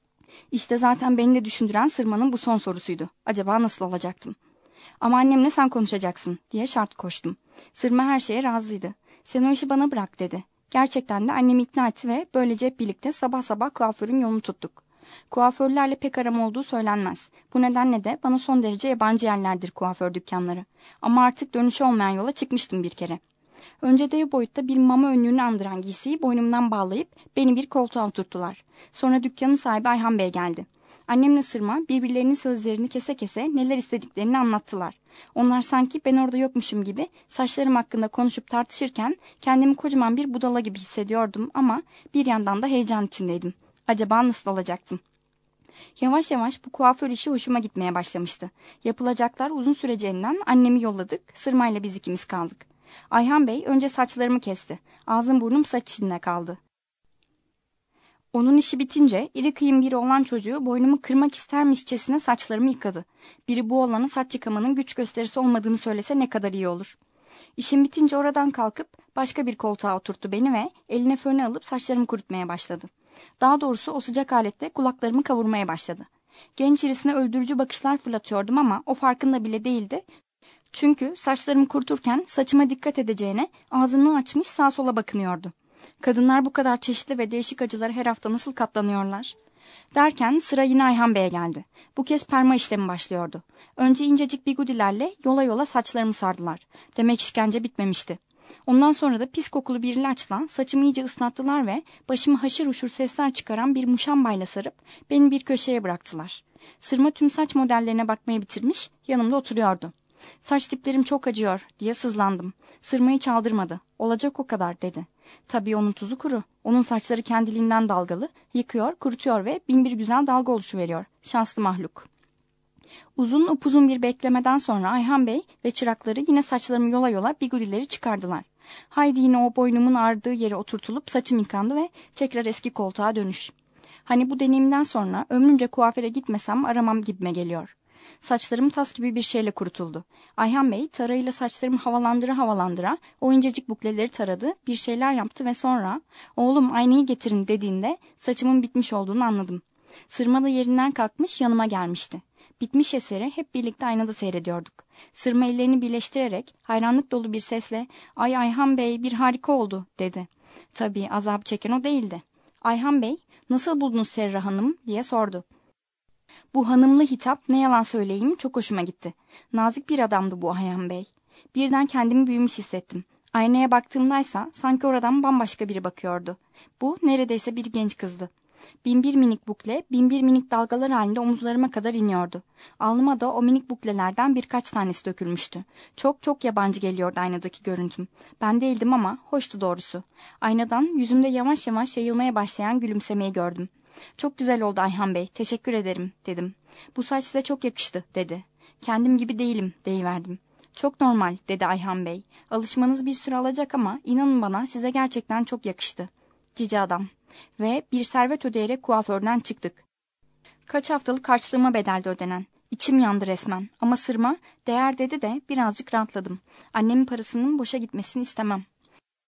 İşte zaten beni de düşündüren Sırma'nın bu son sorusuydu. Acaba nasıl olacaktım? Ama annemle sen konuşacaksın diye şart koştum. Sırma her şeye razıydı. Sen o işi bana bırak dedi. Gerçekten de annemi ikna etti ve böylece hep birlikte sabah sabah kuaförün yolunu tuttuk. Kuaförlerle pek aram olduğu söylenmez. Bu nedenle de bana son derece yabancı yerlerdir kuaför dükkanları. Ama artık dönüşü olmayan yola çıkmıştım bir kere. Önce dev boyutta bir mama önlüğünü andıran giysiyi boynumdan bağlayıp beni bir koltuğa oturttular. Sonra dükkanın sahibi Ayhan Bey geldi. Annemle Sırma birbirlerinin sözlerini kese kese neler istediklerini anlattılar. Onlar sanki ben orada yokmuşum gibi saçlarım hakkında konuşup tartışırken kendimi kocaman bir budala gibi hissediyordum ama bir yandan da heyecan içindeydim. Acaba nasıl olacaktım? Yavaş yavaş bu kuaför işi hoşuma gitmeye başlamıştı. Yapılacaklar uzun süreceğinden annemi yolladık, Sırma ile biz ikimiz kaldık. Ayhan Bey önce saçlarımı kesti. Ağzım burnum saç içinde kaldı. Onun işi bitince iri kıyım biri olan çocuğu boynumu kırmak istermişçesine saçlarımı yıkadı. Biri bu oğlana saç yıkamanın güç gösterisi olmadığını söylese ne kadar iyi olur. İşim bitince oradan kalkıp başka bir koltuğa oturttu beni ve eline fönü alıp saçlarımı kurutmaya başladı. Daha doğrusu o sıcak aletle kulaklarımı kavurmaya başladı. Genç irisine öldürücü bakışlar fırlatıyordum ama o farkında bile değildi. Çünkü saçlarımı kuruturken saçıma dikkat edeceğine ağzını açmış sağa sola bakınıyordu. Kadınlar bu kadar çeşitli ve değişik acılara her hafta nasıl katlanıyorlar? Derken sıra yine Ayhan Bey'e geldi. Bu kez perma işlemi başlıyordu. Önce incecik bigudilerle yola yola saçlarımı sardılar. Demek işkence bitmemişti. Ondan sonra da pis kokulu bir ilaçla saçımı iyice ıslattılar ve başımı haşır uşur sesler çıkaran bir muşambayla sarıp beni bir köşeye bıraktılar. Sırma tüm saç modellerine bakmayı bitirmiş, yanımda oturuyordu. Saç diplerim çok acıyor diye sızlandım. Sırmayı çaldırmadı. Olacak o kadar dedi. Tabii onun tuzu kuru. Onun saçları kendiliğinden dalgalı. Yıkıyor, kurutuyor ve bin bir güzel dalga oluşuveriyor. Şanslı mahluk. Uzun upuzun bir beklemeden sonra Ayhan Bey ve çırakları yine saçlarımı yola yola bigudileri çıkardılar. Haydi yine o boynumun ağrıdığı yere oturtulup saçım yıkandı ve tekrar eski koltuğa dönüş. Hani bu deneyimden sonra ömrümce kuaföre gitmesem aramam gibime geliyor. Saçlarım tas gibi bir şeyle kurutuldu. Ayhan Bey tarağıyla saçlarımı havalandıra havalandıra o incecik bukleleri taradı, bir şeyler yaptı ve sonra "Oğlum aynayı getirin" dediğinde saçımın bitmiş olduğunu anladım. Sırma da yerinden kalkmış yanıma gelmişti. Bitmiş eseri hep birlikte aynada seyrediyorduk. Sırma ellerini birleştirerek hayranlık dolu bir sesle "Ay Ayhan Bey bir harika oldu" dedi. Tabii azap çeken o değildi. Ayhan Bey "Nasıl buldunuz Serra Hanım?" diye sordu. Bu hanımlı hitap ne yalan söyleyeyim çok hoşuma gitti. Nazik bir adamdı bu Ayhan Bey. Birden kendimi büyümüş hissettim. Aynaya baktığımdaysa sanki oradan bambaşka biri bakıyordu. Bu neredeyse bir genç kızdı. Binbir minik bukle, binbir minik dalgalar halinde omuzlarıma kadar iniyordu. Alnıma da o minik buklelerden birkaç tanesi dökülmüştü. Çok çok yabancı geliyordu aynadaki görüntüm. Ben değildim ama hoştu doğrusu. Aynadan yüzümde yavaş yavaş yayılmaya başlayan gülümsemeyi gördüm. "Çok güzel oldu Ayhan Bey, teşekkür ederim" dedim. "Bu saç size çok yakıştı" dedi. "Kendim gibi değilim" deyiverdim. "Çok normal" dedi Ayhan Bey. "Alışmanız bir süre alacak ama inanın bana size gerçekten çok yakıştı." Cici adam. Ve bir servet ödeyerek kuaförden çıktık. Kaç haftalık harçlığıma bedeldi ödenen. İçim yandı resmen ama sırma değer dedi de birazcık rahatladım. Annemin parasının boşa gitmesini istemem.